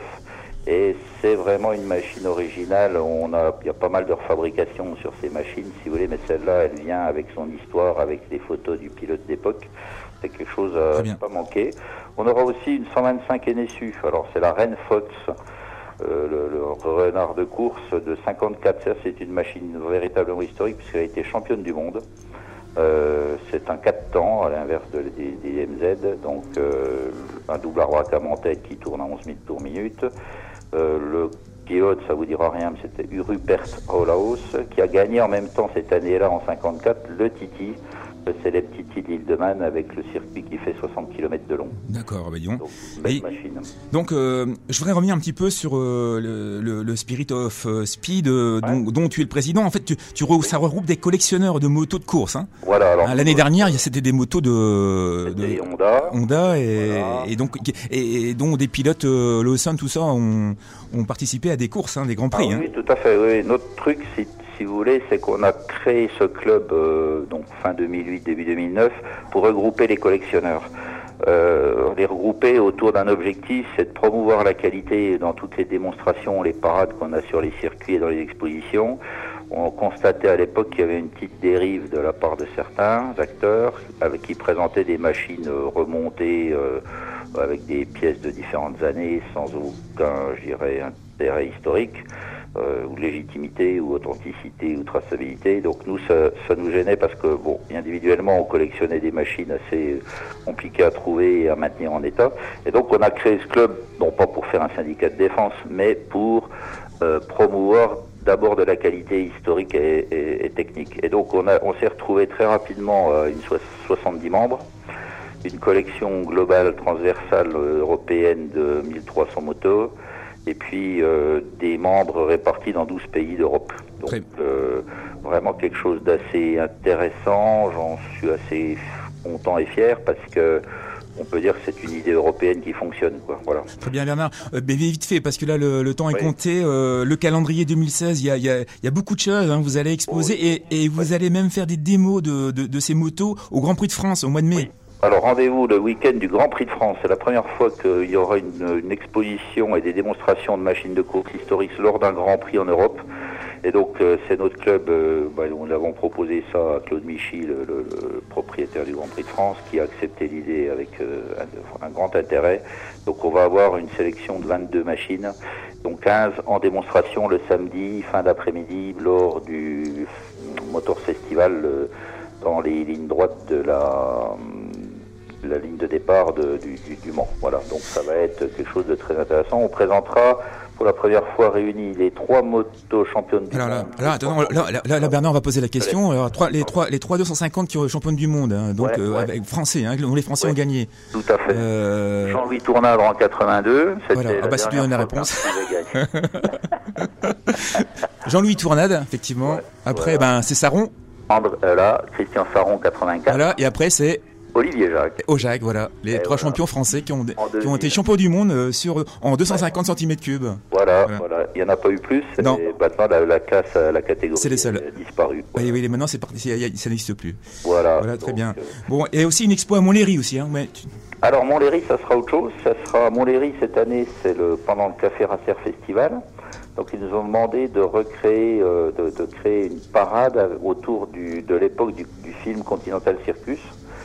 Et c'est vraiment une machine originale. On a, il y a pas mal de refabrications sur ces machines, si vous voulez, mais celle-là, elle vient avec son histoire, avec les photos du pilote d'époque. C'est quelque chose à ne pas manquer. On aura aussi une cent vingt-cinq N S U. Alors, c'est la Reine Fox, euh, le, le renard de course de cinquante-quatre. Ça, c'est une machine véritablement historique, puisqu'elle a été championne du monde. Euh, c'est un quatre temps, à l'inverse de, des, des M Z, donc euh, un double arbre à en-tête qui tourne à onze mille tours minute. Euh, le pilote, ça vous dira rien, mais c'était Rupert Olaus, qui a gagné en même temps cette année-là, en cinquante-quatre, le Titi c'est les petites îles d'Île de Man avec le circuit qui fait soixante kilomètres de long. D'accord, bah disons. Donc, belle Et- machine. Donc, euh, je voudrais revenir un petit peu sur euh, le, le, le Spirit of euh, Speed, euh, dont, dont tu es le président. En fait, tu, tu re- ça regroupe des collectionneurs de motos de course. Hein. Voilà, alors. Ah, L'année dernière, il y a- c'était des motos de, C'était de Honda. Honda et, Voilà. et donc et, et dont des pilotes euh, Lawson, tout ça, ont, ont participé à des courses, hein, des grands prix. Ah hein. oui, tout à fait. Oui. Notre truc, si, si vous voulez, c'est qu'on a créé ce club euh, donc fin deux mille huit, début deux mille neuf, pour regrouper les collectionneurs. Euh, les regrouper autour d'un objectif, c'est de promouvoir la qualité dans toutes les démonstrations, les parades qu'on a sur les circuits et dans les expositions. On constatait à l'époque qu'il y avait une petite dérive de la part de certains acteurs avec, qui présentaient des machines euh, remontées euh, avec des pièces de différentes années sans aucun, je dirais, intérêt historique. Euh, ou légitimité, ou authenticité, ou traçabilité. Donc nous, ça, ça nous gênait parce que, bon, individuellement, on collectionnait des machines assez compliquées à trouver et à maintenir en état. Et donc on a créé ce club, non pas pour faire un syndicat de défense, mais pour euh, promouvoir d'abord de la qualité historique et, et, et technique. Et donc on, a, on s'est retrouvé très rapidement à une so- soixante-dix membres, une collection globale transversale euh, européenne de mille trois cents motos, et puis euh, des membres répartis dans douze pays d'Europe. Donc euh, vraiment quelque chose d'assez intéressant, j'en suis assez content et fier parce que on peut dire que c'est une idée européenne qui fonctionne, quoi. Voilà. Très bien, Bernard. Euh, mais vite fait, parce que là, le, le temps est Oui. compté. Euh, le calendrier deux mille seize, il y a, il y, a, il y a beaucoup de choses. Hein, vous allez exposer Oui. et, et vous allez même faire des démos de, de, de ces motos au Grand Prix de France au mois de mai. Oui. Alors rendez-vous le week-end du Grand Prix de France. C'est la première fois qu'il y aura une, une exposition et des démonstrations de machines de course historiques lors d'un Grand Prix en Europe. Et donc euh, c'est notre club, euh, bah, nous l'avons proposé ça à Claude Michy, le, le, le propriétaire du Grand Prix de France, qui a accepté l'idée avec euh, un, un grand intérêt. Donc on va avoir une sélection de vingt-deux machines, donc quinze en démonstration le samedi, fin d'après-midi, lors du Motor Festival euh, dans les lignes droites de la... la ligne de départ de, du, du, du Mans. Voilà, donc ça va être quelque chose de très intéressant. On présentera pour la première fois réunis les trois motos championnes du Alors là, monde. là, attends, là, là, là, là, Bernard, on va poser la question. Alors, trois, les trois, les trois deux cent cinquante qui sont championnes du monde, hein, donc Ouais, euh, ouais. avec français, hein, les Français Ouais. ont gagné. Tout à fait. Euh, Jean-Louis Tournadre en quatre-vingt-deux. C'était Voilà. Ah bah, si tu donnes la fois réponse. qu'il avait gagné. Jean-Louis Tournade, effectivement. Ouais, Après, voilà. ben, c'est Saron. André, euh, là, Christian Saron, quatre-vingt-quatre. Voilà. Et après, c'est Olivier Jacques. Ojac, voilà. Les Et trois voilà. champions français qui ont, En qui ont deux été mille. champions du monde euh, sur, en deux cent cinquante centimètres cubes. Voilà, Voilà. voilà. Il n'y en a pas eu plus. Non. Et maintenant, la, la classe, euh, la catégorie C'est les seuls. a disparu. Oui, oui, maintenant, c'est parti, ça ça n'existe plus. Voilà. Voilà, très Donc, bien. euh, Bon, et aussi une expo à Montlhéry aussi, hein. Mais tu- Alors Montlhéry, ça sera autre chose. Ça sera à Montlhéry cette année, c'est le pendant le Café Racer Festival. Donc ils nous ont demandé de recréer, euh, de, de créer une parade autour du, de l'époque du, du film Continental Circus.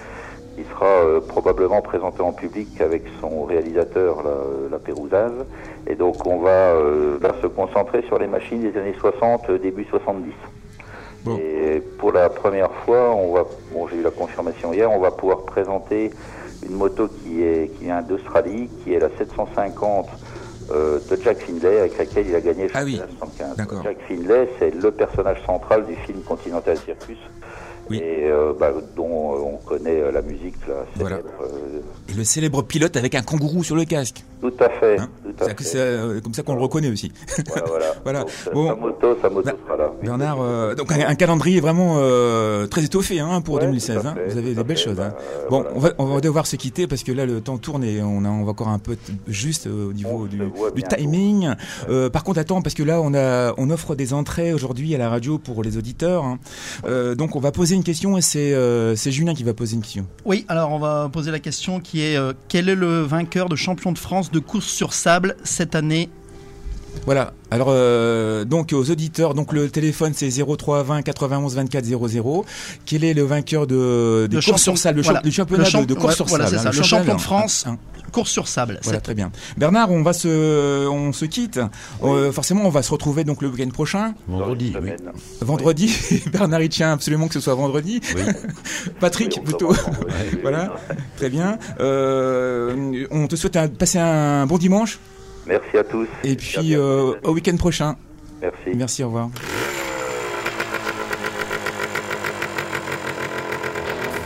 Il sera euh, probablement présenté en public avec son réalisateur, la, la Pérousaz. Et donc on va euh, là, se concentrer sur les machines des années soixante, euh, début soixante-dix. Bon. Et pour la première fois, on va, bon, j'ai eu la confirmation hier, on va pouvoir présenter une moto qui est qui vient d'Australie, qui est la sept cent cinquante euh, de Jack Findlay, avec laquelle il a gagné le Ah oui, championnat soixante-quinze. d'accord. Jack Findlay, c'est le personnage central du film Continental Circus. Oui. Et euh, bah, dont euh, on connaît euh, la musique là, Voilà. célèbre, euh, Et le célèbre pilote avec un kangourou sur le casque. tout à fait, Hein tout à C'est que fait. c'est euh, comme ça qu'on le reconnaît aussi. Voilà, voilà. Voilà. Donc, sa- Bon. sa moto, sa moto Bah, sera là. Oui. Bernard, euh, donc un, un calendrier vraiment euh, très étoffé hein, pour Ouais, deux mille seize. tout à Hein. fait, Vous avez tout des à belles fait. choses. Bah, Hein. euh, Bon, voilà. on va, on va devoir se quitter parce que là le temps tourne et on a, on va encore un peu t- juste euh, au niveau On du, se voit du bientôt. timing. Euh, par contre, attends, parce que là on a, on offre des entrées aujourd'hui à la radio pour les auditeurs. Hein. Euh, donc on va poser une question et c'est, euh, c'est Julien qui va poser une question. Oui, alors on va poser la question qui est euh, quel est le vainqueur de champion de France de course sur sable cette année? Voilà. Alors euh, donc aux auditeurs, donc le téléphone c'est zéro trois vingt quatre-vingt-onze vingt-quatre zéro zéro. Quel est le vainqueur de des Le courses champion- sur sable, le, voilà. champ- le championnat Le champ- de, de course ouais, sur voilà, sable, c'est ça, hein, le champion de hein, France. hein. Course sur sable. Voilà, cette- très bien. Bernard, on va se, on se quitte. Euh, forcément, on va se retrouver donc le week-end prochain, Vendredi, Dans une oui. semaine. vendredi. Bernard, il tient absolument que ce soit vendredi. Oui. Patrick, Oui, on plutôt. saura vendredi, oui, Voilà, oui. très bien. Euh, on te souhaite un- passer un bon dimanche Merci à tous. et À puis bientôt. euh, au week-end prochain. Merci. Merci, au revoir.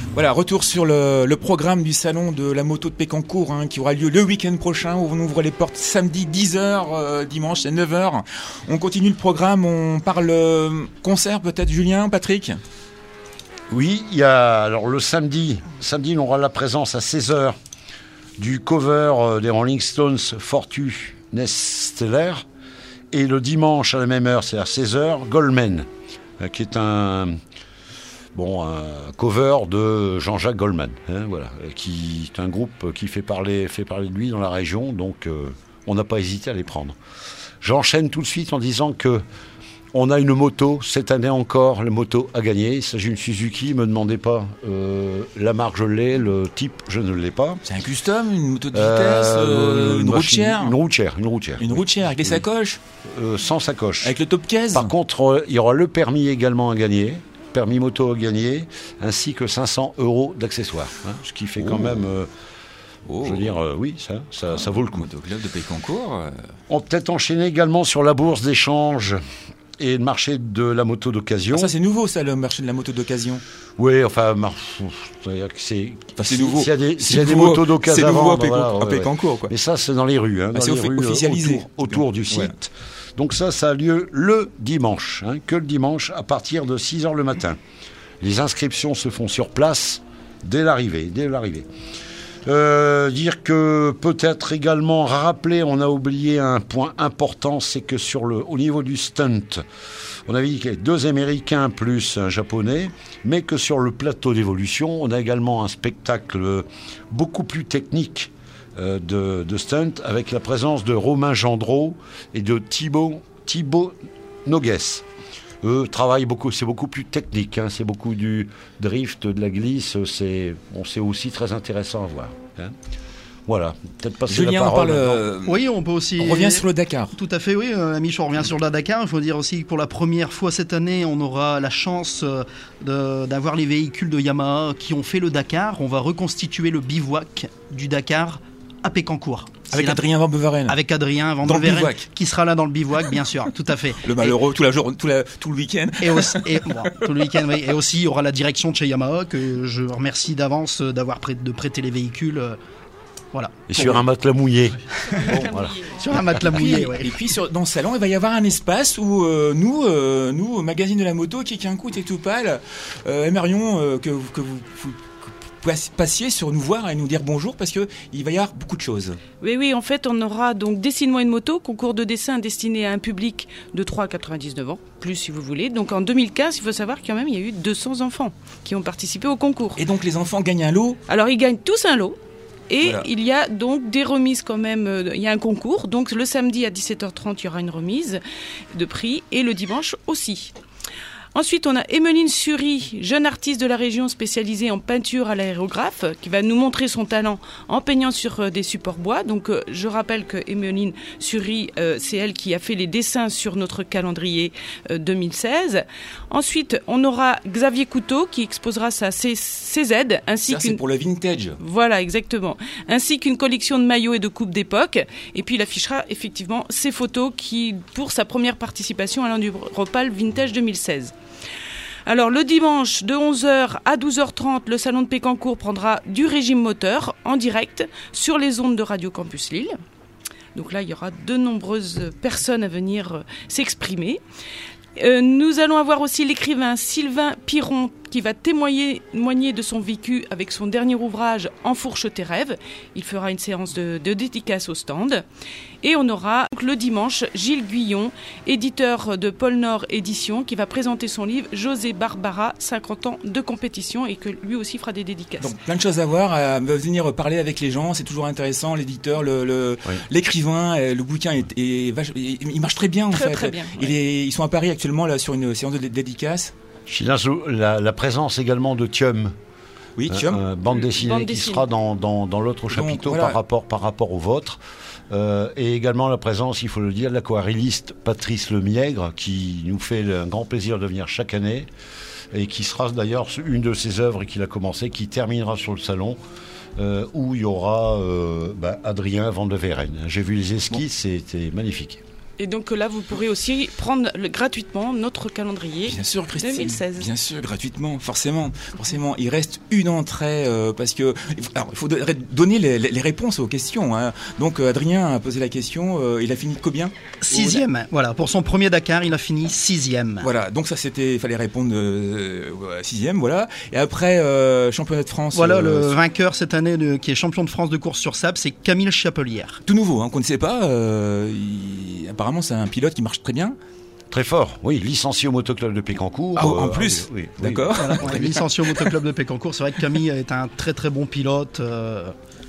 Voilà, retour sur le, le programme du salon de la moto de Pécancourt hein, qui aura lieu le week-end prochain où on ouvre les portes samedi dix heures, euh, dimanche c'est neuf heures. On continue le programme, on parle euh, concert peut-être Julien, Patrick ? Oui, il y a alors le samedi, samedi on aura la présence à seize heures du cover euh, des Rolling Stones Fortu Nesteller et le dimanche à la même heure, c'est à seize heures, Goldman, euh, qui est un bon un cover de Jean-Jacques Goldman, hein, voilà, qui est un groupe qui fait parler fait parler de lui dans la région, donc euh, on n'a pas hésité à les prendre. J'enchaîne tout de suite en disant que on a une moto, cette année encore, la moto a gagné. Il s'agit d'une Suzuki, ne me demandez pas euh, la marque, je l'ai, le type, je ne l'ai pas. C'est un custom, une moto de vitesse, euh, une, une routière Une routière, une routière. Une routière, avec les sacoches euh, Sans sacoche. Avec le top case. Par contre, euh, il y aura le permis également à gagner, permis moto à gagner, ainsi que cinq cents euros d'accessoires. Hein, ce qui fait oh. quand même... Euh, Oh. Je veux dire, euh, oui, ça, ça, ça vaut le coup. Motoclub de Pécancourt. Euh... On peut peut-être enchaîner également sur la bourse d'échange et le marché de la moto d'occasion. Ah, ça, c'est nouveau, ça, le marché de la moto d'occasion. Oui, enfin, mar... c'est... Enfin, c'est nouveau. S'il y a des, s'il y a des motos d'occasion à vendre, bah, voilà, à Pécancourt, quoi. Mais ça, c'est dans les rues, hein, bah, dans c'est les rues officialisé autour, autour du site. Ouais. Donc ça, ça a lieu le dimanche, hein, que le dimanche, à partir de six heures le matin. Les inscriptions se font sur place dès l'arrivée, dès l'arrivée. Euh, dire que peut-être également rappeler, on a oublié un point important, c'est que sur le, au niveau du stunt, on avait dit qu'il y avait deux Américains plus un Japonais, mais que sur le plateau d'évolution, on a également un spectacle beaucoup plus technique euh, de, de stunt, avec la présence de Romain Gendreau et de Thibaut, Thibaut Nogues. Eux travaillent beaucoup, c'est beaucoup plus technique, hein, c'est beaucoup du drift, de la glisse, c'est, bon, c'est aussi très intéressant à voir. Hein. Voilà, peut-être passer Julien, la parole. On parle, euh, oui, on peut aussi. On revient sur le Dakar. Tout à fait, oui, euh, Mich, on revient sur le Dakar. Il faut dire aussi que pour la première fois cette année, on aura la chance de, d'avoir les véhicules de Yamaha qui ont fait le Dakar. On va reconstituer le bivouac du Dakar à Pécancourt. Avec Adrien Van Beveren. Avec Adrien Van Beveren, qui sera là dans le bivouac, bien sûr, tout à fait. Le malheureux, et, tout, la jour, tout, la, tout le week-end. Et aussi, et, bon, tout le week-end, oui. Et aussi, il y aura la direction de chez Yamaha, que je remercie d'avance d'avoir prêt, de prêter les véhicules. Euh, voilà. Et sur un matelas mouillé. Bon, voilà. Sur un matelas mouillé, oui. Et puis, sur, dans le salon, il va y avoir un espace où euh, nous, euh, nous, magazine de la moto, qui un coup et tout pâle, euh, aimerions euh, que, que vous... vous passiez sur nous voir et nous dire bonjour parce que il va y avoir beaucoup de choses. Oui, oui, en fait, on aura donc Dessine-moi une moto, concours de dessin destiné à un public de trois à quatre-vingt-dix-neuf ans, plus si vous voulez. Donc en deux mille quinze, il faut savoir qu'il y a même il y a eu deux cents enfants qui ont participé au concours. Et donc les enfants gagnent un lot ? Alors ils gagnent tous un lot. Et voilà. Il y a donc des remises quand même, euh, il y a un concours. Donc le samedi à dix-sept heures trente, il y aura une remise de prix et le dimanche aussi. Ensuite, on a Emeline Sury, jeune artiste de la région spécialisée en peinture à l'aérographe, qui va nous montrer son talent en peignant sur euh, des supports bois. Donc, euh, je rappelle que Emeline Sury, euh, c'est elle qui a fait les dessins sur notre calendrier euh, deux mille seize. Ensuite, on aura Xavier Couteau qui exposera sa C Z, ainsi Ça, qu'une... c'est pour le vintage. Voilà, exactement. Ainsi qu'une collection de maillots et de coupes d'époque. Et puis, il affichera effectivement ses photos qui, pour sa première participation à l'Enduropal Vintage deux mille seize. Alors le dimanche de onze heures à douze heures trente, le salon de Pécancourt prendra du régime moteur en direct sur les ondes de Radio Campus Lille. Donc là, il y aura de nombreuses personnes à venir euh, s'exprimer. Euh, nous allons avoir aussi l'écrivain Sylvain Piron qui va témoigner, témoigner de son vécu avec son dernier ouvrage Enfourche tes rêves. Il fera une séance de, de dédicace au stand. Et on aura donc, le dimanche Gilles Guyon, éditeur de Pôle Nord Édition, qui va présenter son livre José Barbara, cinquante ans de compétition, et que lui aussi fera des dédicaces. Donc plein de choses à voir, à venir parler avec les gens, c'est toujours intéressant, l'éditeur, le, le, oui. l'écrivain, le bouquin, est, est vache, il marche très bien en très, fait. Très bien, il ouais. est, ils sont à Paris actuellement là, sur une séance de dédicace. La, la présence également de Thium. Oui, Thium. Euh, bande dessinée bande qui dessinée. sera dans, dans, dans l'autre chapiteau voilà. par, rapport, par rapport au vôtre. Euh, et également la présence, il faut le dire, de l'aquarelliste Patrice Lemiègre, qui nous fait un grand plaisir de venir chaque année, et qui sera d'ailleurs une de ses œuvres qu'il a commencé, qui terminera sur le salon, euh, où il y aura euh, bah, Adrien Van Beveren. J'ai vu les esquisses, bon. C'était magnifique. Et donc là, vous pourrez aussi prendre le, gratuitement notre calendrier bien sûr, Christine, deux mille seize. Bien sûr, gratuitement, forcément. Forcément, il reste une entrée euh, parce que alors, il faut donner les, les réponses aux questions. Hein. Donc Adrien a posé la question, euh, il a fini combien? Sixième, oh, voilà. Pour son premier Dakar, il a fini sixième. Voilà, donc ça c'était, il fallait répondre euh, sixième, voilà. Et après, euh, championnat de France. Voilà, euh, le vainqueur cette année de, qui est champion de France de course sur sable, c'est Camille Chapelière. Tout nouveau, hein, qu'on ne sait pas. Euh, il, apparemment, c'est un pilote qui marche très bien. Très fort, oui, licencié au motoclub de Pécancourt. Ah, en euh, plus oui, oui, d'accord. Voilà, ouais, licencié au motoclub de Pécancourt. C'est vrai que Camille est un très très bon pilote. Euh...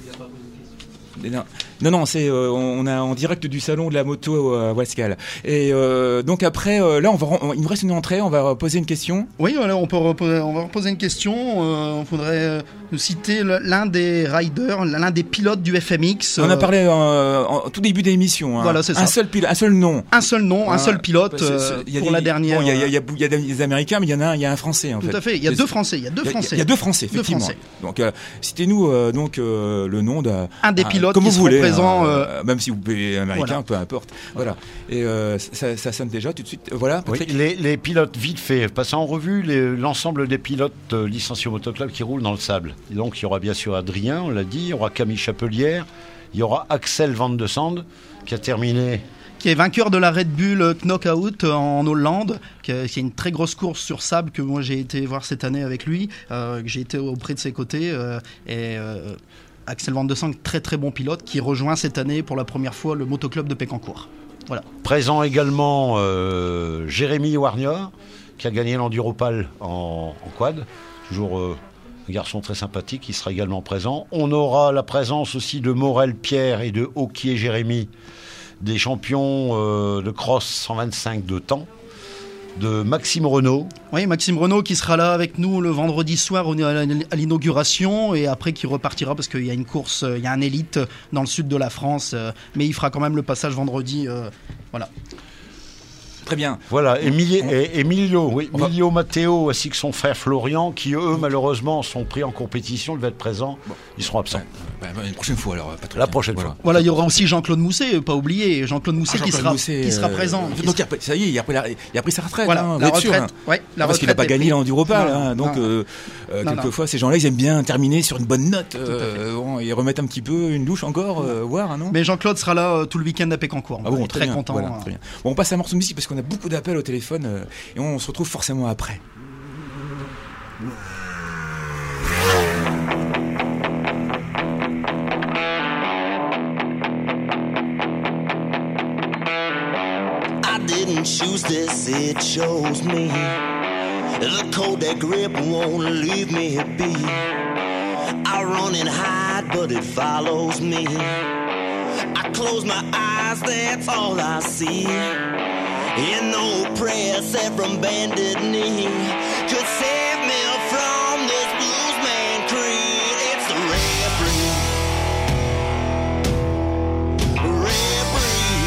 Non, non, non, c'est euh, on a en direct du salon de la moto à Wascal. Et euh, donc après, euh, là, on va, on, il nous reste une entrée. On va poser une question. Oui, voilà, on peut reposer, on va reposer une question. Euh, on faudrait nous citer l'un des riders, l'un des pilotes du F M X. On a parlé euh, en tout début d'émission. Hein. Voilà, c'est ça. Un seul pilote, un seul nom. Un seul nom, un, un seul pilote c'est, c'est, euh, y a pour des, la dernière. Il bon, y, y, y, y, y a des Américains, mais il y en a un, il y a un Français en tout fait. Tout à fait. Il y a deux Français. Il y a deux Français. Il y a deux Français, effectivement. Deux Français. Donc, euh, citez-nous euh, donc euh, le nom d'un un des pilotes comme qui vous seront voulez, présents. Hein, euh, même si vous pouvez américain, voilà. peu importe. Voilà. Et euh, ça, ça sonne déjà tout de suite. Voilà. Oui, les, les pilotes, vite fait, passant en revue les, l'ensemble des pilotes euh, licenciés au motoclub qui roulent dans le sable. Et donc il y aura bien sûr Adrien, on l'a dit, il y aura Camille Chapelière, il y aura Axel Van de Sande qui a terminé. Qui est vainqueur de la Red Bull Knockout en Hollande, qui est une très grosse course sur sable que moi j'ai été voir cette année avec lui, euh, que j'ai été auprès de ses côtés. Euh, et euh, Axel Van de Sande, très très bon pilote, qui rejoint cette année pour la première fois le motoclub de Pécancourt. Voilà. Présent également euh, Jérémy Warnior, qui a gagné l'Enduropal en, en quad. Toujours euh, un garçon très sympathique, qui sera également présent. On aura la présence aussi de Morel Pierre et de Hawkier Jérémy, des champions euh, de cross cent vingt-cinq de temps, de Maxime Renaud. Oui, Maxime Renaud qui sera là avec nous le vendredi soir à l'inauguration et après qui repartira parce qu'il y a une course, il y a un élite dans le sud de la France, mais il fera quand même le passage vendredi. Euh, voilà. Très bien. Voilà, Emilio, Emilio, oui, Emilio va... Matteo ainsi que son frère Florian, qui eux, malheureusement, sont pris en compétition, devaient être présents. Bon. Ils seront absents. Bah, bah, une prochaine fois, alors. La prochaine voilà. fois. Voilà, il y aura aussi Jean-Claude Mousset, pas oublié. Jean-Claude Mousset, ah, Jean-Claude qui, sera, Mousset qui sera euh... présent. Donc, il a, ça y est, il a pris, la, il a pris sa retraite. Voilà, hein, la retraite. Sûr, hein. Ouais, la parce qu'il n'a pas gagné l'Enduropal. Hein, donc, non. Euh, euh, non, quelquefois, non. ces gens-là, ils aiment bien terminer sur une bonne note. Euh, bon, et remettre un petit peu une douche encore, euh, voir, hein, non? Mais Jean-Claude sera là euh, tout le week-end à Pécancourt. Ah bon, très, très bien, content. Voilà, hein. Très bien. Bon, on passe à un morceau de musique parce qu'on a beaucoup d'appels au téléphone euh, et on se retrouve forcément après. I didn't choose this, it chose me. The cold, that grip won't leave me be. I run and hide, but it follows me. I close my eyes, that's all I see. And no prayer set from bended knee could save me from this blues man creed. It's the rare breed, rare breed.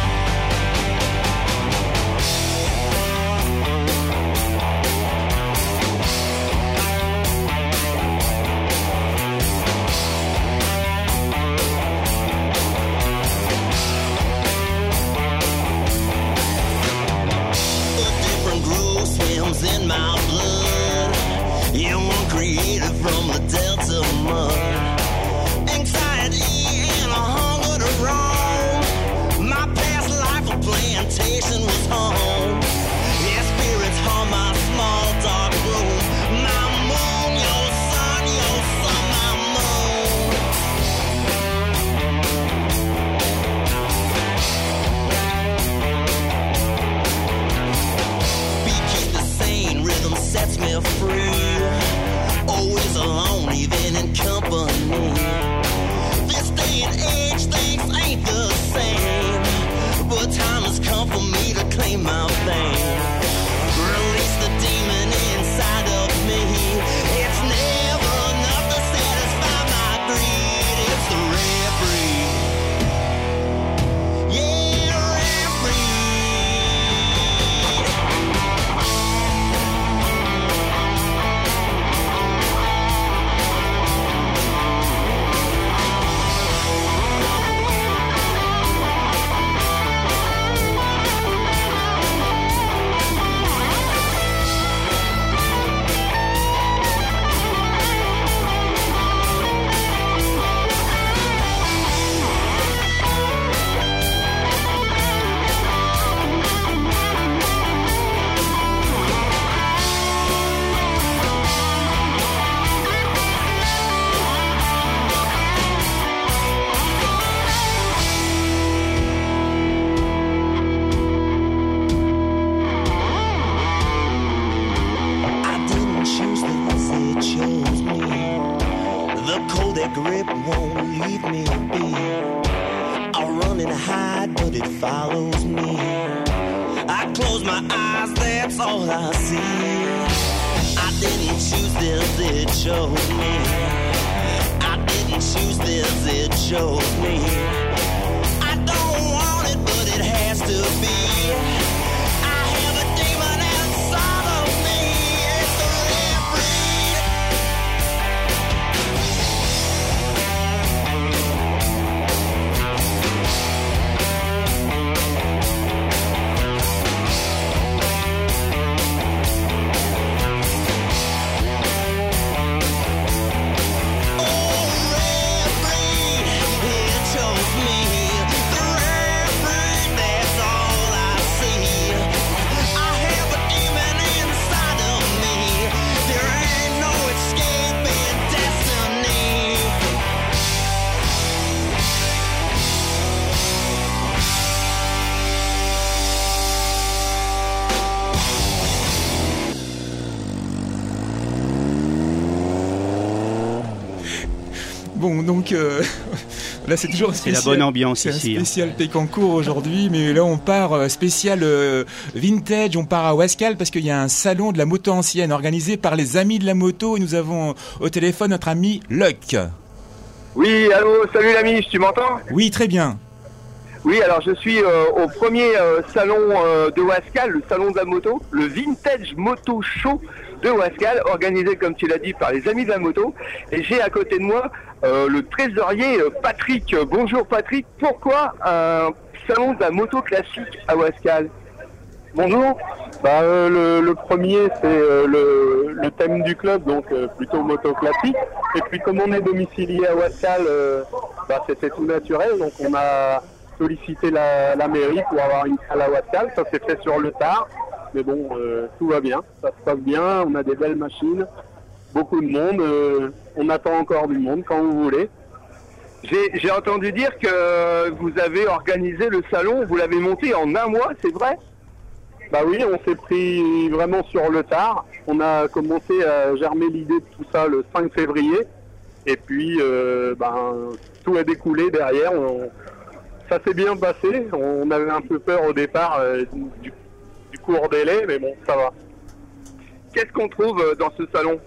In my blood, yeah, one created from the Delta mud. Anxiety and a hunger to roam. My past life of plantation was home. Yeah, spirits haunt my small dark room. My moon, your sun, your sun, my moon. Rhythm sets me free. Always alone, even in company. This day and age, things ain't the same. But time has come for me to claim my fame. Release the demon inside of me. It's never enough to satisfy my greed. It's the rare breed. Yeah, rare breed. that grip won't leave me be. I run and hide, but it follows me. I close my eyes, that's all I see. I didn't choose this, it chose me. I didn't choose this, it chose me. I don't want it, but it has to be. I have a demon inside of me. It's the rare breed. Bon, donc euh, là c'est toujours spécial. C'est la bonne ambiance c'est ici. un spécial Pécancourt aujourd'hui, mais là on part euh, spécial euh, vintage, on part à Ouascal parce qu'il y a un salon de la moto ancienne organisé par les Amis de la Moto et nous avons au téléphone notre ami Luc. Oui, allô, salut l'ami, tu m'entends? Oui, très bien. Oui, alors je suis euh, au premier euh, salon euh, de Ouascal, le salon de la moto, le Vintage Moto Show de Ouascal, organisé comme tu l'as dit par les Amis de la Moto. Et j'ai à côté de moi euh, le trésorier euh, Patrick. Bonjour Patrick, pourquoi un salon de la moto classique à Ouascal? Bonjour. Bah, euh, le, le premier c'est euh, le, le thème du club, donc euh, plutôt moto classique. Et puis comme on est domicilié à Ouascal, euh, bah, c'était tout naturel, donc on a sollicité la, la mairie pour avoir une salle à Ouascal. Ça s'est fait sur le tard, mais bon, euh, tout va bien, ça se passe bien, on a des belles machines, beaucoup de monde, euh, on attend encore du monde quand vous voulez. J'ai, j'ai entendu dire que vous avez organisé le salon, vous l'avez monté en un mois, c'est vrai? Bah oui, on s'est pris vraiment sur le tard. On a commencé à germer l'idée de tout ça le cinq février. Et puis, euh, ben, tout a découlé derrière. On, ça s'est bien passé. On avait un peu peur au départ euh, du, du court délai, mais bon, ça va. Qu'est-ce qu'on trouve dans ce salon?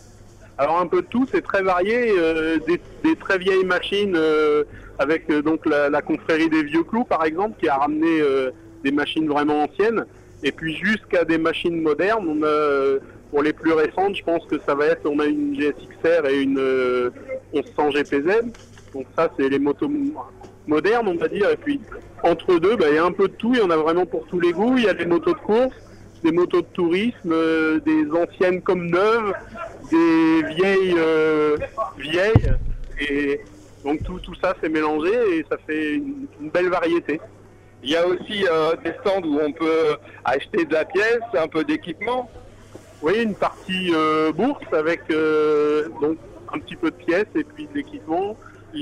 Alors un peu de tout, c'est très varié. Euh, des, des très vieilles machines euh, avec euh, donc la, la confrérie des Vieux Clous, par exemple, qui a ramené euh, des machines vraiment anciennes. Et puis jusqu'à des machines modernes, on a, pour les plus récentes, je pense que ça va être, on a une G S X R et une euh, onze cents G P Z. Donc ça, c'est les motos modernes, on va dire. Et puis entre deux, bah, il y a un peu de tout, il y en a vraiment pour tous les goûts. Il y a des motos de course, des motos de tourisme, euh, des anciennes comme neuves, des vieilles euh, vieilles. Et donc tout, tout ça, c'est mélangé et ça fait une, une belle variété. Il y a aussi euh, des stands où on peut acheter de la pièce, un peu d'équipement. Oui, une partie euh, bourse avec euh, donc un petit peu de pièces et puis de l'équipement.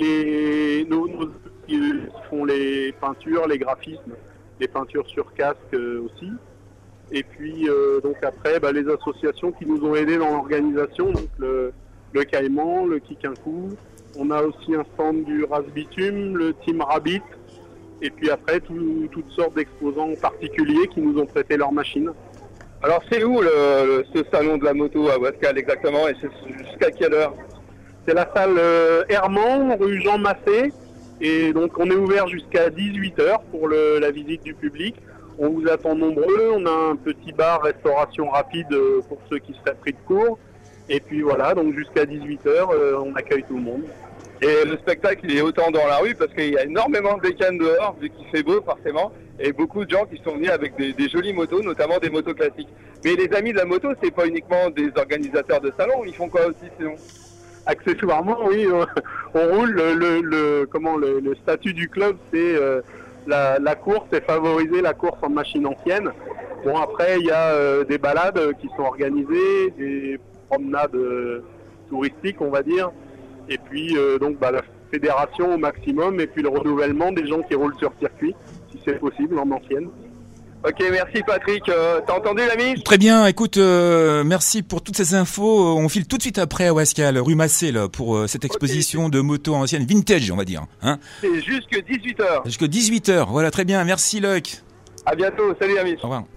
Les nos, nos qui font les peintures, les graphismes, les peintures sur casque euh, aussi. Et puis euh, donc après, bah, les associations qui nous ont aidés dans l'organisation, donc le, le Caïman, le Kikinkou. On a aussi un stand du Ras Bitume, le Team Rabbit. Et puis après, tout, toutes sortes d'exposants particuliers qui nous ont prêté leurs machines. Alors c'est où le, le, ce salon de la moto à Ouascal exactement et c'est jusqu'à quelle heure? C'est la salle euh, Herman, rue Jean Massé. Et donc on est ouvert jusqu'à dix-huit heures pour le, la visite du public. On vous attend nombreux. On a un petit bar restauration rapide euh, pour ceux qui seraient pris de court. Et puis voilà, donc jusqu'à dix-huit heures, euh, on accueille tout le monde. Et le spectacle, il est autant dans la rue parce qu'il y a énormément de bécanes dehors, vu qu'il fait beau forcément, et beaucoup de gens qui sont venus avec des, des jolies motos, notamment des motos classiques. Mais les Amis de la Moto, c'est pas uniquement des organisateurs de salons, ils font quoi aussi sinon? Accessoirement, oui, on, on roule. Le, le, le, comment, le, le statut du club, c'est euh, la, la course et favoriser la course en machine ancienne. Bon, après, il y a euh, des balades qui sont organisées, des promenades euh, touristiques, on va dire. Et puis euh, donc bah, la fédération au maximum et puis le renouvellement des gens qui roulent sur circuit, si c'est possible, en ancienne. Ok, merci Patrick. Euh, T'as entendu l'ami? Très bien, écoute, euh, merci pour toutes ces infos. On file tout de suite après à Ouascal, rue Massé, là, pour euh, cette exposition okay. de motos anciennes, vintage, on va dire. Hein, c'est jusque dix-huit heures. Jusque dix-huit heures, voilà, très bien. Merci Luc. À bientôt, salut amis. Au revoir.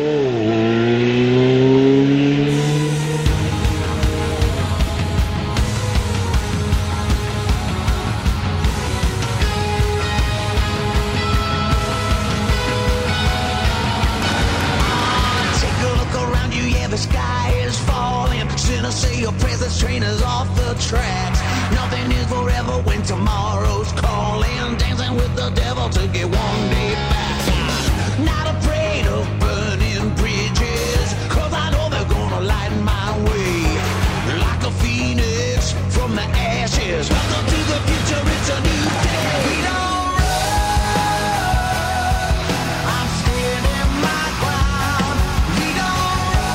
The sky is falling, sinner say your presence, trainers off the tracks. Nothing is forever when tomorrow's calling. Dancing with the devil to get one day back. Not afraid of burning bridges, cause I know they're gonna light my way. Like a phoenix from the ashes, welcome to the future, it's a new day. We don't run, I'm standing my ground. We don't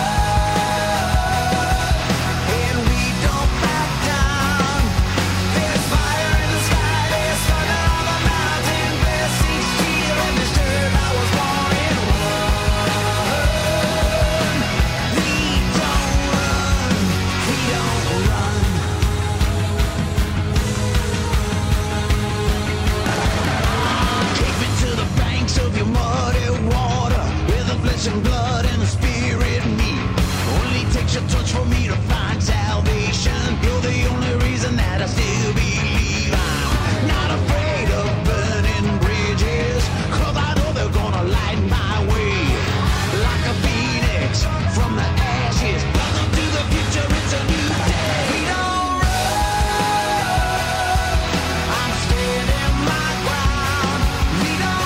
and blood and the spirit meet. Only takes your touch for me to find salvation. You're the only reason that I still believe. I'm not afraid of burning bridges, cause I know they're gonna light my way. Like a phoenix from the ashes, welcome to the future, it's a new day. We don't run, I'm standing my ground. We don't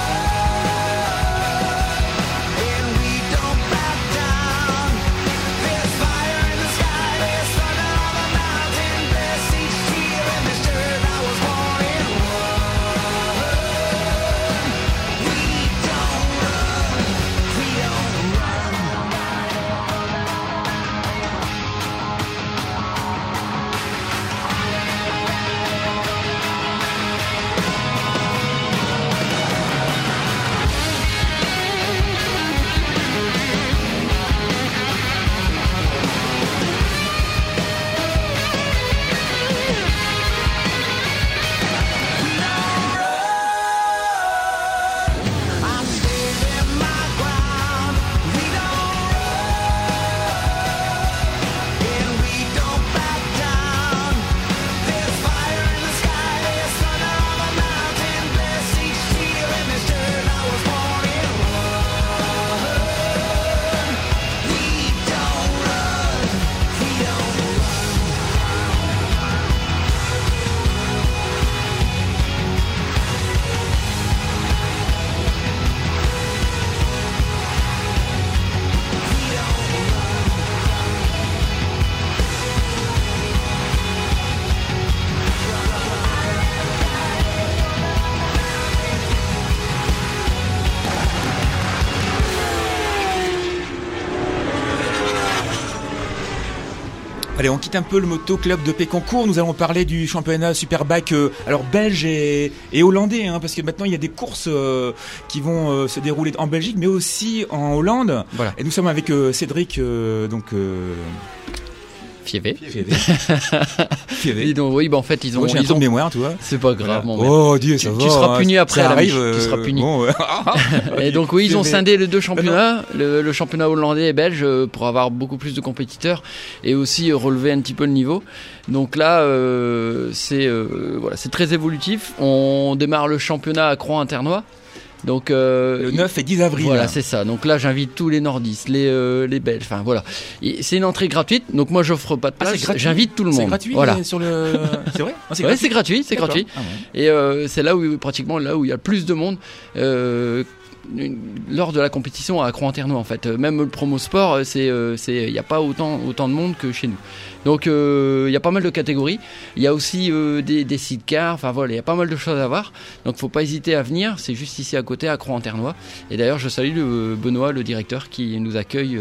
Allez, on quitte un peu le Moto Club de Pécancourt. Nous allons parler du championnat Superbike, euh, alors belge et, et hollandais, hein, parce que maintenant il y a des courses euh, qui vont euh, se dérouler en Belgique, mais aussi en Hollande. Voilà. Et nous sommes avec euh, Cédric, euh, donc. Euh... Fievé. Fievé. Fievé. Dis donc, oui, bah en fait, ils ont. Moi, j'ai un ils trou ont... de mémoire, tu vois. C'est pas grave, voilà. mon Oh Dieu, ça tu, va. Tu seras puni hein, après, ça la arrive. euh... Tu seras puni. Bon, ouais. Et donc, oui, ils ont scindé les deux championnats, le, le championnat hollandais et belge, pour avoir beaucoup plus de compétiteurs et aussi relever un petit peu le niveau. Donc là, euh, c'est euh, voilà, c'est très évolutif. On démarre le championnat à Croix-Internois. Donc euh, le neuf et dix avril. Voilà, c'est ça. Donc là, j'invite tous les nordistes, les euh, les Belges, enfin voilà. Et c'est une entrée gratuite. Donc moi, j'offre pas de place. Ah, j'invite tout le monde. C'est gratuit. Voilà. Sur le. C'est vrai. Ah, c'est, ouais, c'est gratuit, c'est gratuit. Ah, ouais. Et euh, c'est là où pratiquement là où il y a le plus de monde. Euh, lors de la compétition à Croix-Internois en fait, même le promo sport, c'est c'est il n'y a pas autant autant de monde que chez nous. Donc il euh, y a pas mal de catégories. Il y a aussi euh, des des sidecars. Enfin voilà, il y a pas mal de choses à voir. Donc faut pas hésiter à venir. C'est juste ici à côté à Croix-Internois. Et d'ailleurs je salue le Benoît, le directeur, qui nous accueille euh,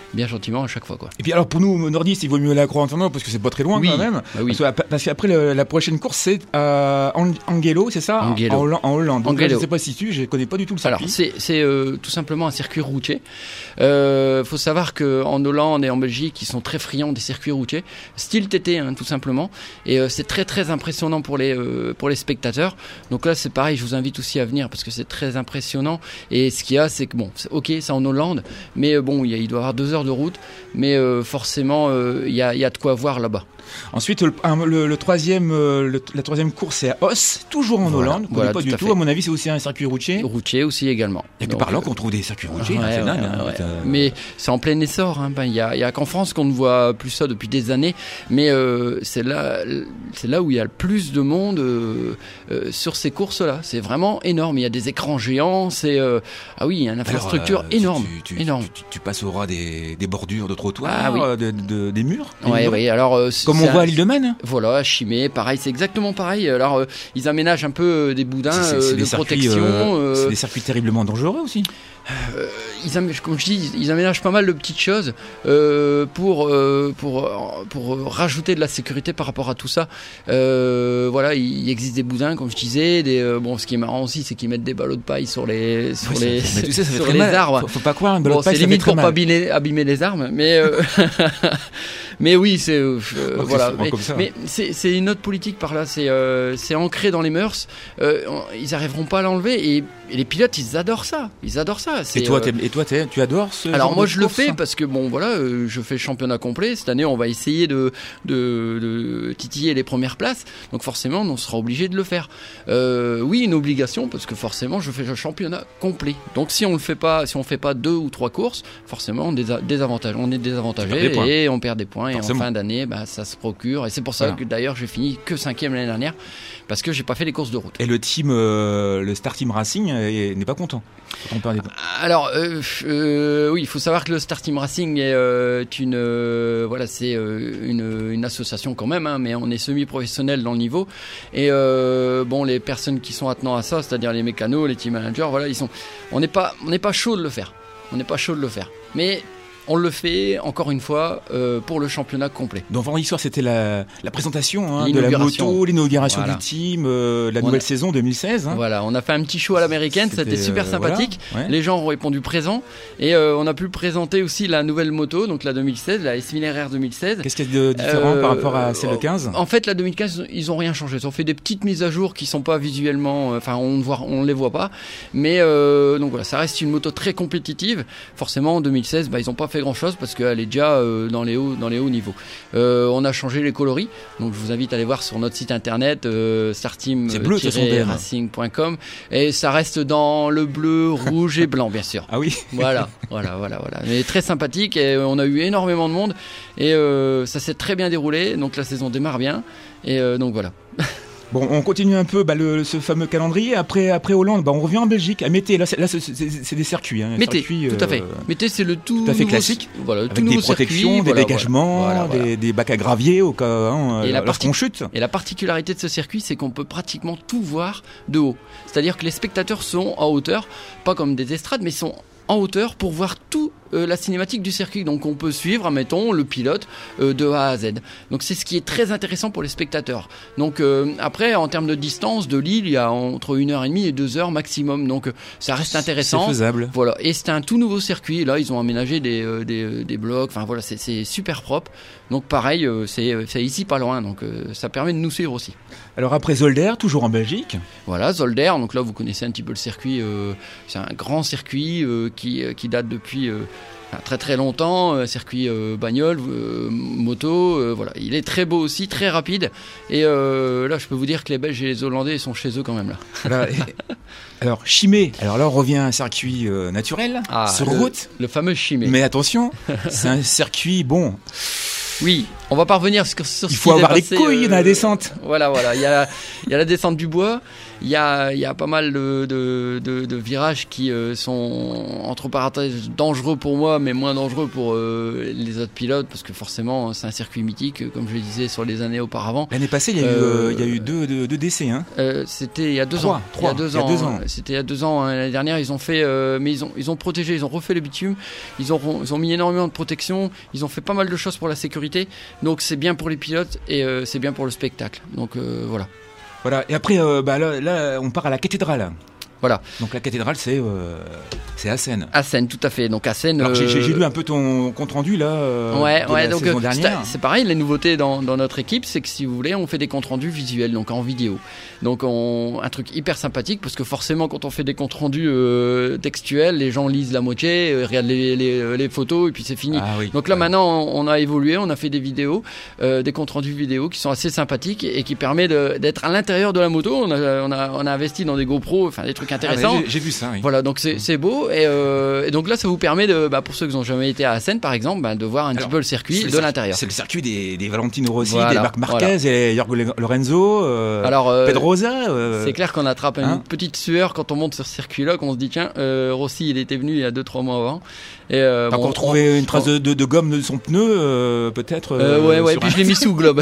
bien gentiment à chaque fois, quoi. Et puis alors pour nous nordistes, il vaut mieux la Croix-Anterno parce que c'est pas très loin Oui. quand même. Bah oui. Parce, que, parce qu'après le, la prochaine course c'est à Angelo, c'est ça? Angelo. En, Hollande. En Hollande. Donc, là, Angelo. je sais pas si tu, je connais pas du tout le circuit. Alors c'est, c'est euh, tout simplement un circuit routier. Euh, faut savoir que en Hollande et en Belgique, ils sont très friands des circuits routiers, style T T, hein, tout simplement. Et euh, c'est très très impressionnant pour les euh, pour les spectateurs. Donc là c'est pareil, je vous invite aussi à venir parce que c'est très impressionnant. Et ce qu'il y a, c'est que bon, c'est, ok, c'est en Hollande, mais euh, bon, il, y a, il doit y avoir deux heures de route, mais euh, forcément euh, il y a il y a de quoi voir là-bas. Ensuite, le, le, le troisième, le, la troisième course, c'est à Os, toujours en Voilà, Hollande. Je voilà, connais pas tout du à tout. fait. À mon avis, c'est aussi un circuit routier. Routier aussi également. Il n'y a que Donc, par là euh, qu'on trouve des circuits routiers. ouais, hein, c'est ouais, dingue. Hein, ouais. euh, Mais c'est en plein essor. Hein. Ben, il y a, il y a qu'en France qu'on ne voit plus ça depuis des années. Mais euh, c'est là, c'est là où il y a le plus de monde euh, euh, sur ces courses-là. C'est vraiment énorme. Il y a des écrans géants. C'est euh, ah oui, il y a une infrastructure Alors, euh, énorme, tu, tu, énorme. Tu, tu, tu passes au ras des, des bordures de trottoirs, Ah oui. euh, de, de, des murs. des Ouais, murs. ouais. Alors euh, comme c'est on voit un- à l'île de Man. Voilà, à Chimay, pareil, c'est exactement pareil. Alors euh, ils aménagent un peu euh, des boudins C'est- c'est- euh, c'est de des circuits, protection. euh, euh, c'est des circuits terriblement dangereux aussi. Euh, ils aménagent, comme je dis, ils aménagent pas mal de petites choses euh, pour euh, pour euh, pour rajouter de la sécurité par rapport à tout ça. Euh, voilà, il, il existe des boudins, comme je disais. Des, euh, bon, ce qui est marrant aussi, c'est qu'ils mettent des ballots de paille sur les sur Oui, les ça- mais tu sais, ça fait sur très les mal. arbres. Faut, faut pas croire un ballot Bon, de paille, c'est ça fait limite très pour mal. pas abîmer, abîmer les armes, mais euh, mais oui, c'est euh, Oh, voilà. c'est souvent Mais, comme ça. mais c'est c'est une autre politique par là. C'est euh, c'est ancré dans les mœurs. Euh, on- ils arriveront pas à l'enlever et, et les pilotes, ils adorent ça. Ils adorent ça. C'est, Et toi, euh, t'aimes- et toi, t'es- tu adores ce alors genre moi de je le course fais parce que bon voilà, euh, je fais le championnat complet. Cette année on va essayer de, de, de titiller les premières places. Donc forcément on sera obligé de le faire. Euh, oui, une obligation parce que forcément je fais le championnat complet. Donc si on le fait pas, si on fait pas deux ou trois courses, forcément on, désa- désavantage, on est On perd des désavantagé points. et on perd des points. Forcément. Et en fin d'année, bah, ça se procure. Et c'est pour ça Voilà. que d'ailleurs j'ai fini que cinquième l'année dernière parce que j'ai pas fait les courses de route. Et le team, euh, le Star Team Racing euh, n'est pas content quand on perd des points. Alors euh, euh, oui, il faut savoir que le Star Team Racing est euh, une euh, voilà, c'est euh, une, une association quand même, hein, mais on est semi-professionnel dans le niveau. Et euh, bon, les personnes qui sont attenants à ça, c'est-à-dire les mécanos, les team managers, voilà, ils sont. On n'est pas, on n'est pas chaud de le faire. On n'est pas chaud de le faire. Mais on le fait encore une fois euh, pour le championnat complet. Donc vendredi soir, c'était la, la présentation hein, de la L'inauguration. moto, l'inauguration Voilà. du team, euh, la On nouvelle a- saison deux mille seize. Hein. Voilà, on a fait un petit show à l'américaine, C'était, c'était super euh, sympathique. voilà, ouais. Les gens ont répondu présent et euh, on a pu présenter aussi la nouvelle moto, donc la deux mille seize, la S mille R R deux mille seize. Qu'est-ce qu'il y a de différent Euh, par rapport à celle de quinze? En fait, la deux mille quinze, ils ont rien changé. Ils ont fait des petites mises à jour qui sont pas visuellement, euh, enfin, on ne voit, on les voit pas. Mais euh, donc voilà, ça reste une moto très compétitive. Forcément, en deux mille seize, bah, ils ont pas fait grand chose parce qu'elle est déjà euh, dans les hauts, dans les hauts niveaux. Euh, on a changé les coloris, donc je vous invite à aller voir sur notre site internet euh, starteam C'est bleu, de toute façon, d'ailleurs. racing point com et ça reste dans le bleu, rouge et blanc, bien sûr. Ah oui. Voilà, voilà, voilà, voilà. Mais très sympathique et on a eu énormément de monde et euh, ça s'est très bien déroulé. Donc la saison démarre bien et euh, donc voilà. Bon, on continue un peu bah, le, ce fameux calendrier. Après, après Hollande, bah, on revient en Belgique à Mété. Là, c'est, là, c'est, c'est, c'est des circuits. Hein, Mété, circuits, tout à fait. euh, Mété, c'est le tout, tout à fait nouveau- classique. Voilà, le avec tout des nouveau protections, circuit, des voilà, dégagements, voilà, voilà. Des, des bacs à gravier au cas hein, Et la lorsqu'on partie- chute. Et la particularité de ce circuit, c'est qu'on peut pratiquement tout voir de haut. C'est-à-dire que les spectateurs sont en hauteur, pas comme des estrades, mais sont en hauteur pour voir tout euh, la cinématique du circuit. Donc on peut suivre, admettons, le pilote euh, de A à Z. Donc c'est ce qui est très intéressant pour les spectateurs. Donc euh, après, en termes de distance, de l'île, il y a entre une heure et demie et deux heures maximum. Donc euh, ça reste intéressant. C'est faisable. Voilà. Et c'est un tout nouveau circuit. Là, ils ont aménagé des, euh, des, euh, des blocs. Enfin voilà, c'est, c'est super propre. Donc pareil, euh, c'est, c'est ici pas loin. Donc euh, ça permet de nous suivre aussi. Alors après Zolder, toujours en Belgique. Voilà, Zolder. Donc là, vous connaissez un petit peu le circuit. Euh, c'est un grand circuit euh, qui, euh, qui date depuis euh, très très longtemps. Un circuit euh, bagnole, euh, moto. Euh, voilà, il est très beau aussi, très rapide. Et euh, là, je peux vous dire que les Belges et les Hollandais ils sont chez eux quand même là. Voilà. Alors Chimay. Alors là, on revient à un circuit euh, naturel Ah, sur le, route. Le fameux Chimay. Mais attention, c'est un circuit bon. Oui, on va pas revenir sur, sur Il ce faut qui s'est avoir les passé, couilles euh, dans la descente. Voilà, voilà. Il y a, il y a la descente du bois. Il y a, il y a pas mal de, de, de, de virages qui euh, sont, entre parenthèses, dangereux pour moi, mais moins dangereux pour euh, les autres pilotes, parce que forcément, c'est un circuit mythique, comme je le disais sur les années auparavant. L'année passée, il y a, Euh, eu, euh, il y a eu deux, deux, deux décès. Hein. Euh, c'était il y a deux Trois, ans. trois, il y a deux il y a ans. deux ans. C'était il y a deux ans. hein. L'année dernière, ils ont fait, euh, mais ils ont, ils ont protégé, ils ont refait le bitume. Ils ont, ils ont mis énormément de protection. Ils ont fait pas mal de choses pour la sécurité. Donc c'est bien pour les pilotes et euh, c'est bien pour le spectacle. Donc euh, voilà. Voilà. Et après, euh, bah, là, là, on part à la cathédrale. Voilà. Donc la cathédrale, c'est euh, c'est Assen. Assen, tout à fait. Donc Assen. Alors, j'ai, j'ai euh, lu un peu ton compte rendu là. Euh, Ouais, de ouais, la donc saison euh, dernière. c'est, c'est pareil, les nouveautés dans, dans notre équipe, c'est que si vous voulez, on fait des comptes rendus visuels, donc en vidéo. Donc on, un truc hyper sympathique, parce que forcément, quand on fait des comptes rendus euh, textuels, les gens lisent la moitié, euh, regardent les, les, les photos, et puis c'est fini. Ah oui, donc là, ouais. maintenant, on, on a évolué, on a fait des vidéos, euh, des comptes rendus vidéo qui sont assez sympathiques et qui permettent de, d'être à l'intérieur de la moto. On a, on a, on a investi dans des GoPro, enfin des trucs intéressants. Ah, j'ai, j'ai vu ça. Oui. Voilà, donc c'est, c'est beau, et, euh, et donc là, ça vous permet de, bah, pour ceux qui n'ont jamais été à Assen, par exemple, bah, de voir un Alors, petit peu le circuit c'est le de circuit- l'intérieur. C'est le circuit des, des Valentino Rossi, Voilà, des Marc Marquez voilà. et Jorge Lorenzo, euh, Alors, euh, Pedrosa. euh, C'est clair qu'on attrape une hein petite sueur quand on monte sur ce circuit-là, qu'on se dit tiens, euh, Rossi il était venu il y a deux trois mois avant. Et euh, T'as bon, encore trouvé on- une trace de, de, de gomme de son pneu, euh, peut-être. Euh, ouais, ouais, sur puis un- je l'ai mis sous globe.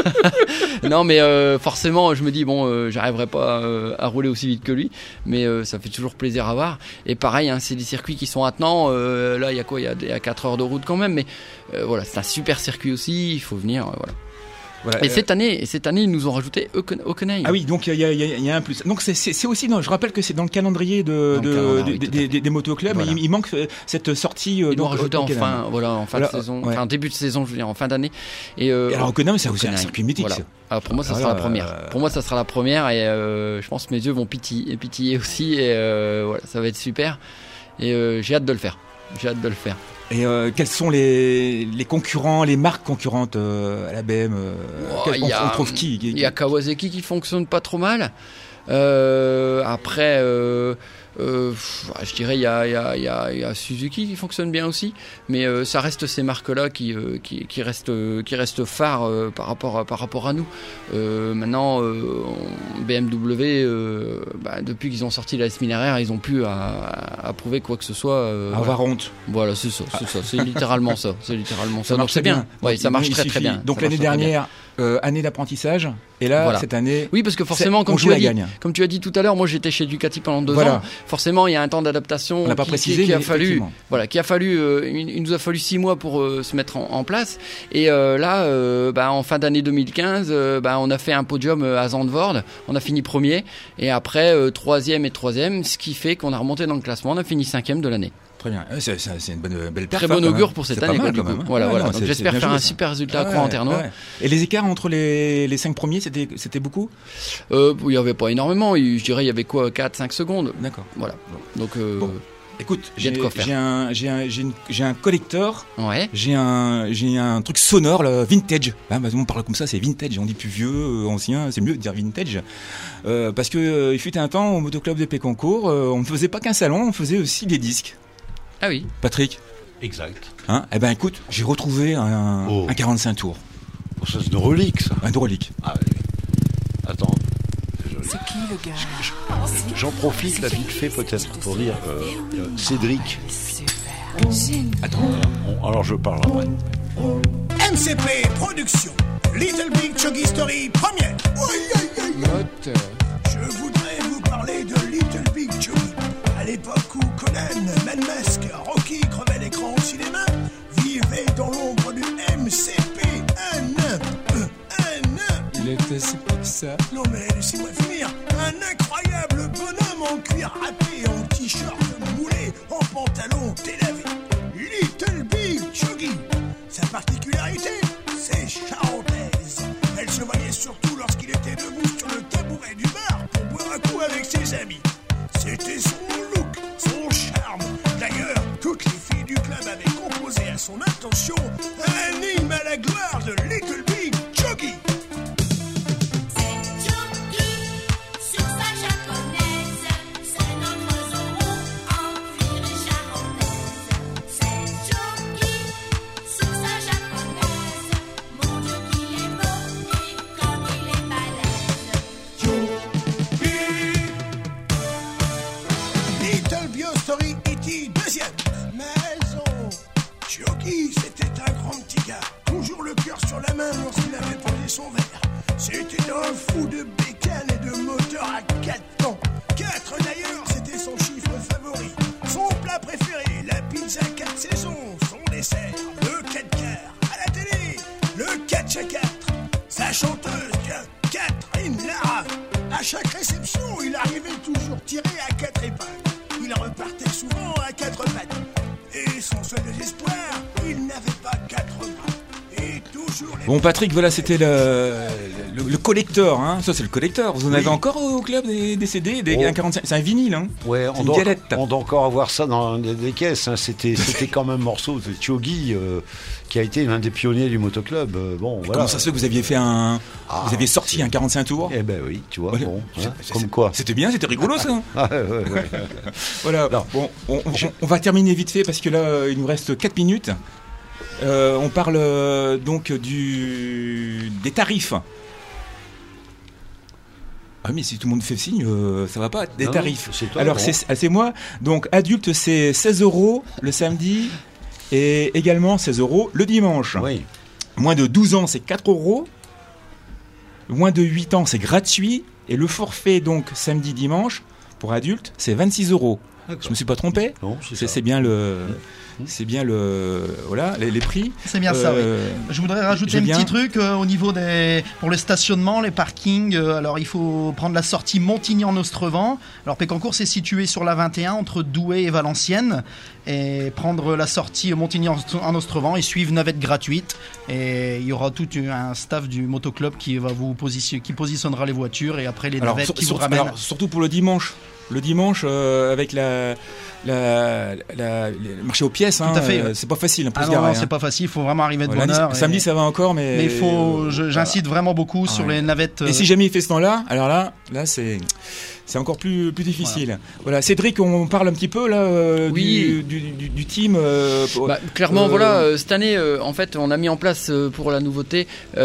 Non, mais euh, forcément, je me dis, bon, euh, j'arriverai pas euh, à rouler aussi vite que lui, mais euh, ça fait toujours plaisir à voir. Et pareil, hein, c'est des circuits qui sont attenants. Euh, là, il y a quoi Il y a, il y a quatre heures de route quand même, mais euh, voilà, c'est un super circuit aussi, il faut venir. euh, voilà. Voilà, Et euh, cette année, et cette année, ils nous ont rajouté Oken- Hockenheim. Ah oui, donc il y, a- il y a- il y a un plus. Donc c'est, c'est, c'est aussi, non, je rappelle que c'est dans le calendrier de, Dans le de- calendrier, de- oui, tout à des, des, des motoclubs. Voilà. Il, il manque euh, cette sortie. euh, Ils l'ont donc, rajouté au- en au Canada. fin, voilà, en fin Voilà, de saison, ouais. enfin début de saison, je veux dire, en fin d'année. Et, euh, Et alors Hockenheim, c'est aussi un Hockenheim, circuit mythique. voilà. ça. Alors pour moi, ça Voilà, sera la première. euh, Pour moi, ça sera la première, et euh, je pense que mes yeux vont pitiller, pitiller aussi, et euh, voilà, ça va être super. Et euh, j'ai hâte de le faire. J'ai hâte de le faire. Et euh, quels sont les, les concurrents, les marques concurrentes euh, à la B M euh, Oh, quel- il on, y a- on trouve qui, qui- Il y a Kawasaki qui fonctionne pas trop mal. Euh, après, euh, euh, pff, je dirais il y a, il y, a, il y, a, il y a Suzuki qui fonctionne bien aussi, mais euh, ça reste ces marques-là qui, euh, qui, qui, restent, euh, qui restent phares euh, par, rapport à, par rapport à nous. Euh, maintenant, euh, on- B M W, euh, bah, depuis qu'ils ont sorti la S Minéraire, ils ont pu à, à, à prouver quoi que ce soit. Euh, Avoir voilà. honte. Voilà, c'est ça, c'est ça, c'est littéralement ça, c'est littéralement ça. Ça Donc marche c'est bien. Oui, Donc, ça marche il très très suffit. bien. Donc Ça l'année marche très bien. dernière, euh, année d'apprentissage, et là Voilà. cette année. Oui, parce que forcément, c'est- comme on tu, joue as la dit, gagne. comme tu as dit tout à l'heure, moi j'étais chez Ducati pendant deux Voilà. ans. Forcément, il y a un temps d'adaptation On l'a pas qui, précisé, qui, qui a mais fallu, effectivement. voilà, qui a fallu, euh, il, il nous a fallu six mois pour euh, se mettre en, en place. Et euh, là, euh, bah, en fin d'année deux mille quinze, euh, bah, on a fait un podium euh, à Zandvoort. On a fini premier, et après euh, troisième et troisième, ce qui fait qu'on a remonté dans le classement. On a fini cinquième de l'année. Très bien. Ouais, C'est, c'est- c'est une bonne, belle perf, Très bon hein, quand augure même. pour cette C'est année, pas mal, quoi, du quand coup. même, hein. Voilà, Ouais, voilà. non, Donc c'est- j'espère c'est bien faire joué, un ça. super résultat à Ouais, Croix-en-Ternois. ouais. Et les écarts entre les, les cinq premiers, c'était, c'était beaucoup Euh, il n'y avait pas énormément. Il- Je dirais il y avait quoi, quatre cinq secondes. D'accord. Voilà. Donc euh, Bon. Écoute, il y a j'ai, de quoi faire. j'ai un, j'ai un, j'ai une- j'ai un collector. Ouais. J'ai un, j'ai un truc sonore, là, vintage. Hein, bah, on parle comme ça, c'est vintage. On dit plus vieux, euh, ancien, c'est mieux de dire vintage. Euh, parce que euh, il fut un temps au motoclub de Pécancourt, euh, on ne faisait pas qu'un salon, on faisait aussi des disques. Ah oui. Patrick. Exact. Hein, eh ben écoute, j'ai retrouvé un, Oh. un quarante-cinq tours, Oh, ça, c'est une relique, ça. un relique. Ah, oui. Attends. Je- C'est qui le gars J'en profite là vite fait peut-être pour dire euh, euh, Cédric. Attends. On- alors je parle après. M C P Productions, Little Big Chuggy Story première. Aïe, aïe, aïe. Je voudrais vous parler de Little Big Chuggy. À l'époque où Conan, Melmask, Rocky crevait l'écran au cinéma, vivait dans l'ombre du M C P. Un nain, euh, un nain. Il était si comme ça. Non mais laissez-moi finir. Un incroyable bonhomme en cuir râpé, en t-shirt moulé, en pantalon délavé. Little Big Chuggy. Sa particularité, c'est charentaise. Elle se voyait surtout lorsqu'il était debout sur le tabouret du bar pour boire un coup avec ses amis. C'était son look, son charme. D'ailleurs, toutes les filles du club avaient composé à son intention un hymne à la gloire de Little Big Chuggy. Sur sa japonaise, c'est notre Zorro en cuir et charentaise. C'est Jockey sur sa japonaise, main lorsqu'il avait posé son verre. C'était un fou de bécane et de moteur à quatre temps. Quatre d'ailleurs, c'était son chiffre favori. Son plat préféré, la pizza quatre saisons. Son dessert, le quatre quarts. À la télé, le quatre à quatre. Sa chanteuse, tiens, Catherine Lara. À chaque réception, il arrivait toujours tiré à quatre épingles. Il repartait souvent à quatre pattes. Et son seul désespoir, il n'avait pas quatre bras. Et toujours les... Bon Patrick, voilà, c'était le, le, le collector, hein. Ça c'est le collector. Vous en Oui. avez encore au club des, des C D, des Oh. un quarante-cinq, c'est un vinyle, hein. Ouais, C'est on une doit, galette. on doit encore avoir ça dans des, des caisses. Hein. C'était, c'était quand même un morceau de Chogi euh, qui a été l'un des pionniers du motoclub. Euh, bon, voilà. Comment ça se fait que vous aviez fait un, Ah, vous aviez sorti un quarante-cinq tours? Eh ben oui, tu vois. Ouais. Bon, C'est- hein, c'est- comme quoi. C'était bien, c'était rigolo ça. Ah, ouais, ouais, ouais. Voilà. Bon, on, on- on va terminer vite fait parce que là, euh, il nous reste quatre minutes. Euh, on parle euh, donc du des tarifs. Ah mais si tout le monde fait signe, euh, ça va pas. Des Non, tarifs. c'est toi, Alors bon. c'est ah, c'est moi. Donc adulte c'est seize euros le samedi et également seize euros le dimanche. Oui. Moins de douze ans c'est quatre euros. Moins de huit ans c'est gratuit et le forfait donc samedi dimanche pour adultes c'est vingt-six euros. Je me suis pas trompé. Non, c'est C'est ça. c'est bien le, c'est bien le, voilà les, les prix. C'est bien ça, Euh, oui. Je voudrais rajouter j'ai un bien- petit truc euh, au niveau des pour le stationnement, les parkings. euh, alors il faut prendre la sortie Montigny-en-Ostrevent. Alors Pécancourt c'est situé sur la vingt et un entre Douai et Valenciennes et prendre la sortie Montigny-en-Ostrevent et suivre navette gratuite et il y aura tout un staff du motoclub qui va vous positionner, qui positionnera les voitures et après les alors, navettes sur- qui sur- vous ramènent. alors, surtout pour le dimanche. Le dimanche euh, avec la, la, la- le marché aux pièces, hein, Tout à fait, euh, ouais. c'est pas facile hein, pour Ah se non, garer, non, hein. c'est pas facile, il faut vraiment arriver de Voilà, bonne heure. samedi et- ça va encore, mais Mais il faut, euh, je- j'incite vraiment beaucoup ah sur ouais. les navettes. Et euh, si jamais il fait ce temps-là, alors là, là c'est c'est encore plus plus difficile. Voilà, Cédric, on parle un petit peu là euh, Oui. du, du, du, du team. euh, pour- Bah, clairement, euh, voilà, euh, cette année, euh, en fait, on a mis en place euh, pour la nouveauté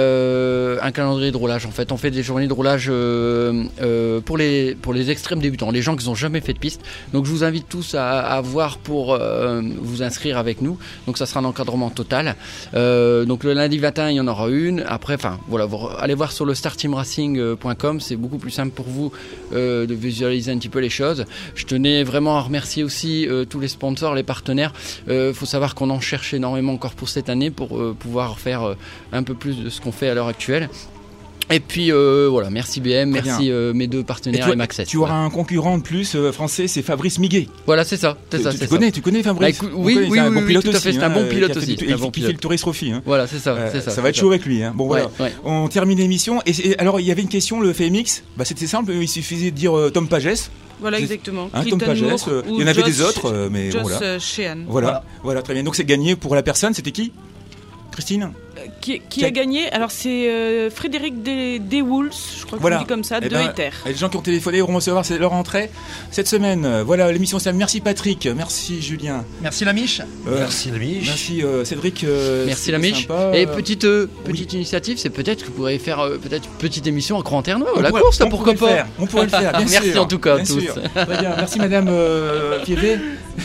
euh, un calendrier de roulage. En fait, on fait des journées de roulage euh, euh, pour les pour les extrêmes débutants, les gens qui n'ont jamais fait de piste. Donc, je vous invite tous à, à voir pour euh, vous inscrire avec nous. Donc, ça sera un encadrement total. Euh, donc, le lundi vingt et un, il y en aura une. Après, enfin, voilà, vous allez voir sur le star team racing point com. C'est beaucoup plus simple pour vous euh, de visualiser un petit peu les choses. Je tenais vraiment à remercier aussi euh, tous les sponsors, les partenaires. Il faut savoir qu'on en cherche énormément encore pour cette année pour euh, pouvoir faire euh, un peu plus de ce qu'on fait à l'heure actuelle. Et puis euh, voilà, merci B M, Très merci bien. euh, mes deux Et partenaires toi, et Maxès. tu auras un concurrent de plus euh, français, c'est Fabrice Miguet. Voilà, c'est ça, c'est Tu, ça. tu c'est connais, ça. tu connais Fabrice. Bah, écoute, On oui, connaît, oui, c'est un oui, bon oui, pilote tout à aussi, fait, c'est un hein, bon euh, pilote qui a fait aussi, du- c'est un il bon fait- qui fait pilote. le Tourist Trophy. Hein. Voilà, c'est ça, Euh, c'est ça. Ça va être c'est chaud avec lui. Hein. Bon voilà, Ouais, ouais. on termine l'émission. Et, et alors il y avait une question, le F M X. Bah c'était simple, il suffisait de dire euh, Tom Pages. Voilà, C'est- exactement. Hein, Tom Clinton Pages. Moore euh, ou il y en avait Joss- des autres, euh, mais Joss, bon, voilà. euh, Sheehan. Voilà, Voilà. voilà, très bien. Donc c'est gagné pour la personne. C'était qui? Christine. Qui, qui Qui a- a gagné Alors c'est euh, Frédéric De- Dewulf, je crois Voilà. qu'on dit comme ça, Eh de ben, Ether. et les gens qui ont téléphoné auront recevoir c'est leur entrée cette semaine. Euh, Voilà l'émission. c'est- Merci Patrick, merci Julien. Merci la Miche. Euh, Merci la Miche. Merci euh, Cédric. euh, Merci c'était la Miche. sympa. Et Euh, petite euh, petite initiative, c'est peut-être que vous pourriez faire euh, peut-être une petite émission à Croix-en-Ternois, on la pourrait- course, là, on pourquoi pourrait le pas faire, On pourrait le faire. Bien Merci sûr, en tout cas à bien tous. sûr. Très bien. Merci Madame euh, Fievé.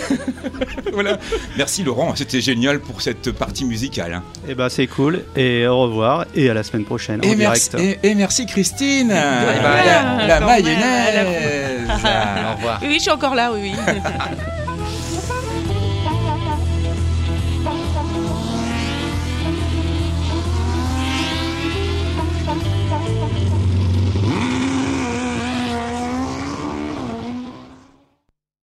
Voilà. Merci Laurent. C'était génial pour cette partie musicale. hein. Eh ben c'est cool et au revoir et à la semaine prochaine en Et merci, direct. et, et merci Christine. bye. La, la Quand même, mayonnaise. Au revoir. Oui, oui, je suis encore là, oui, oui.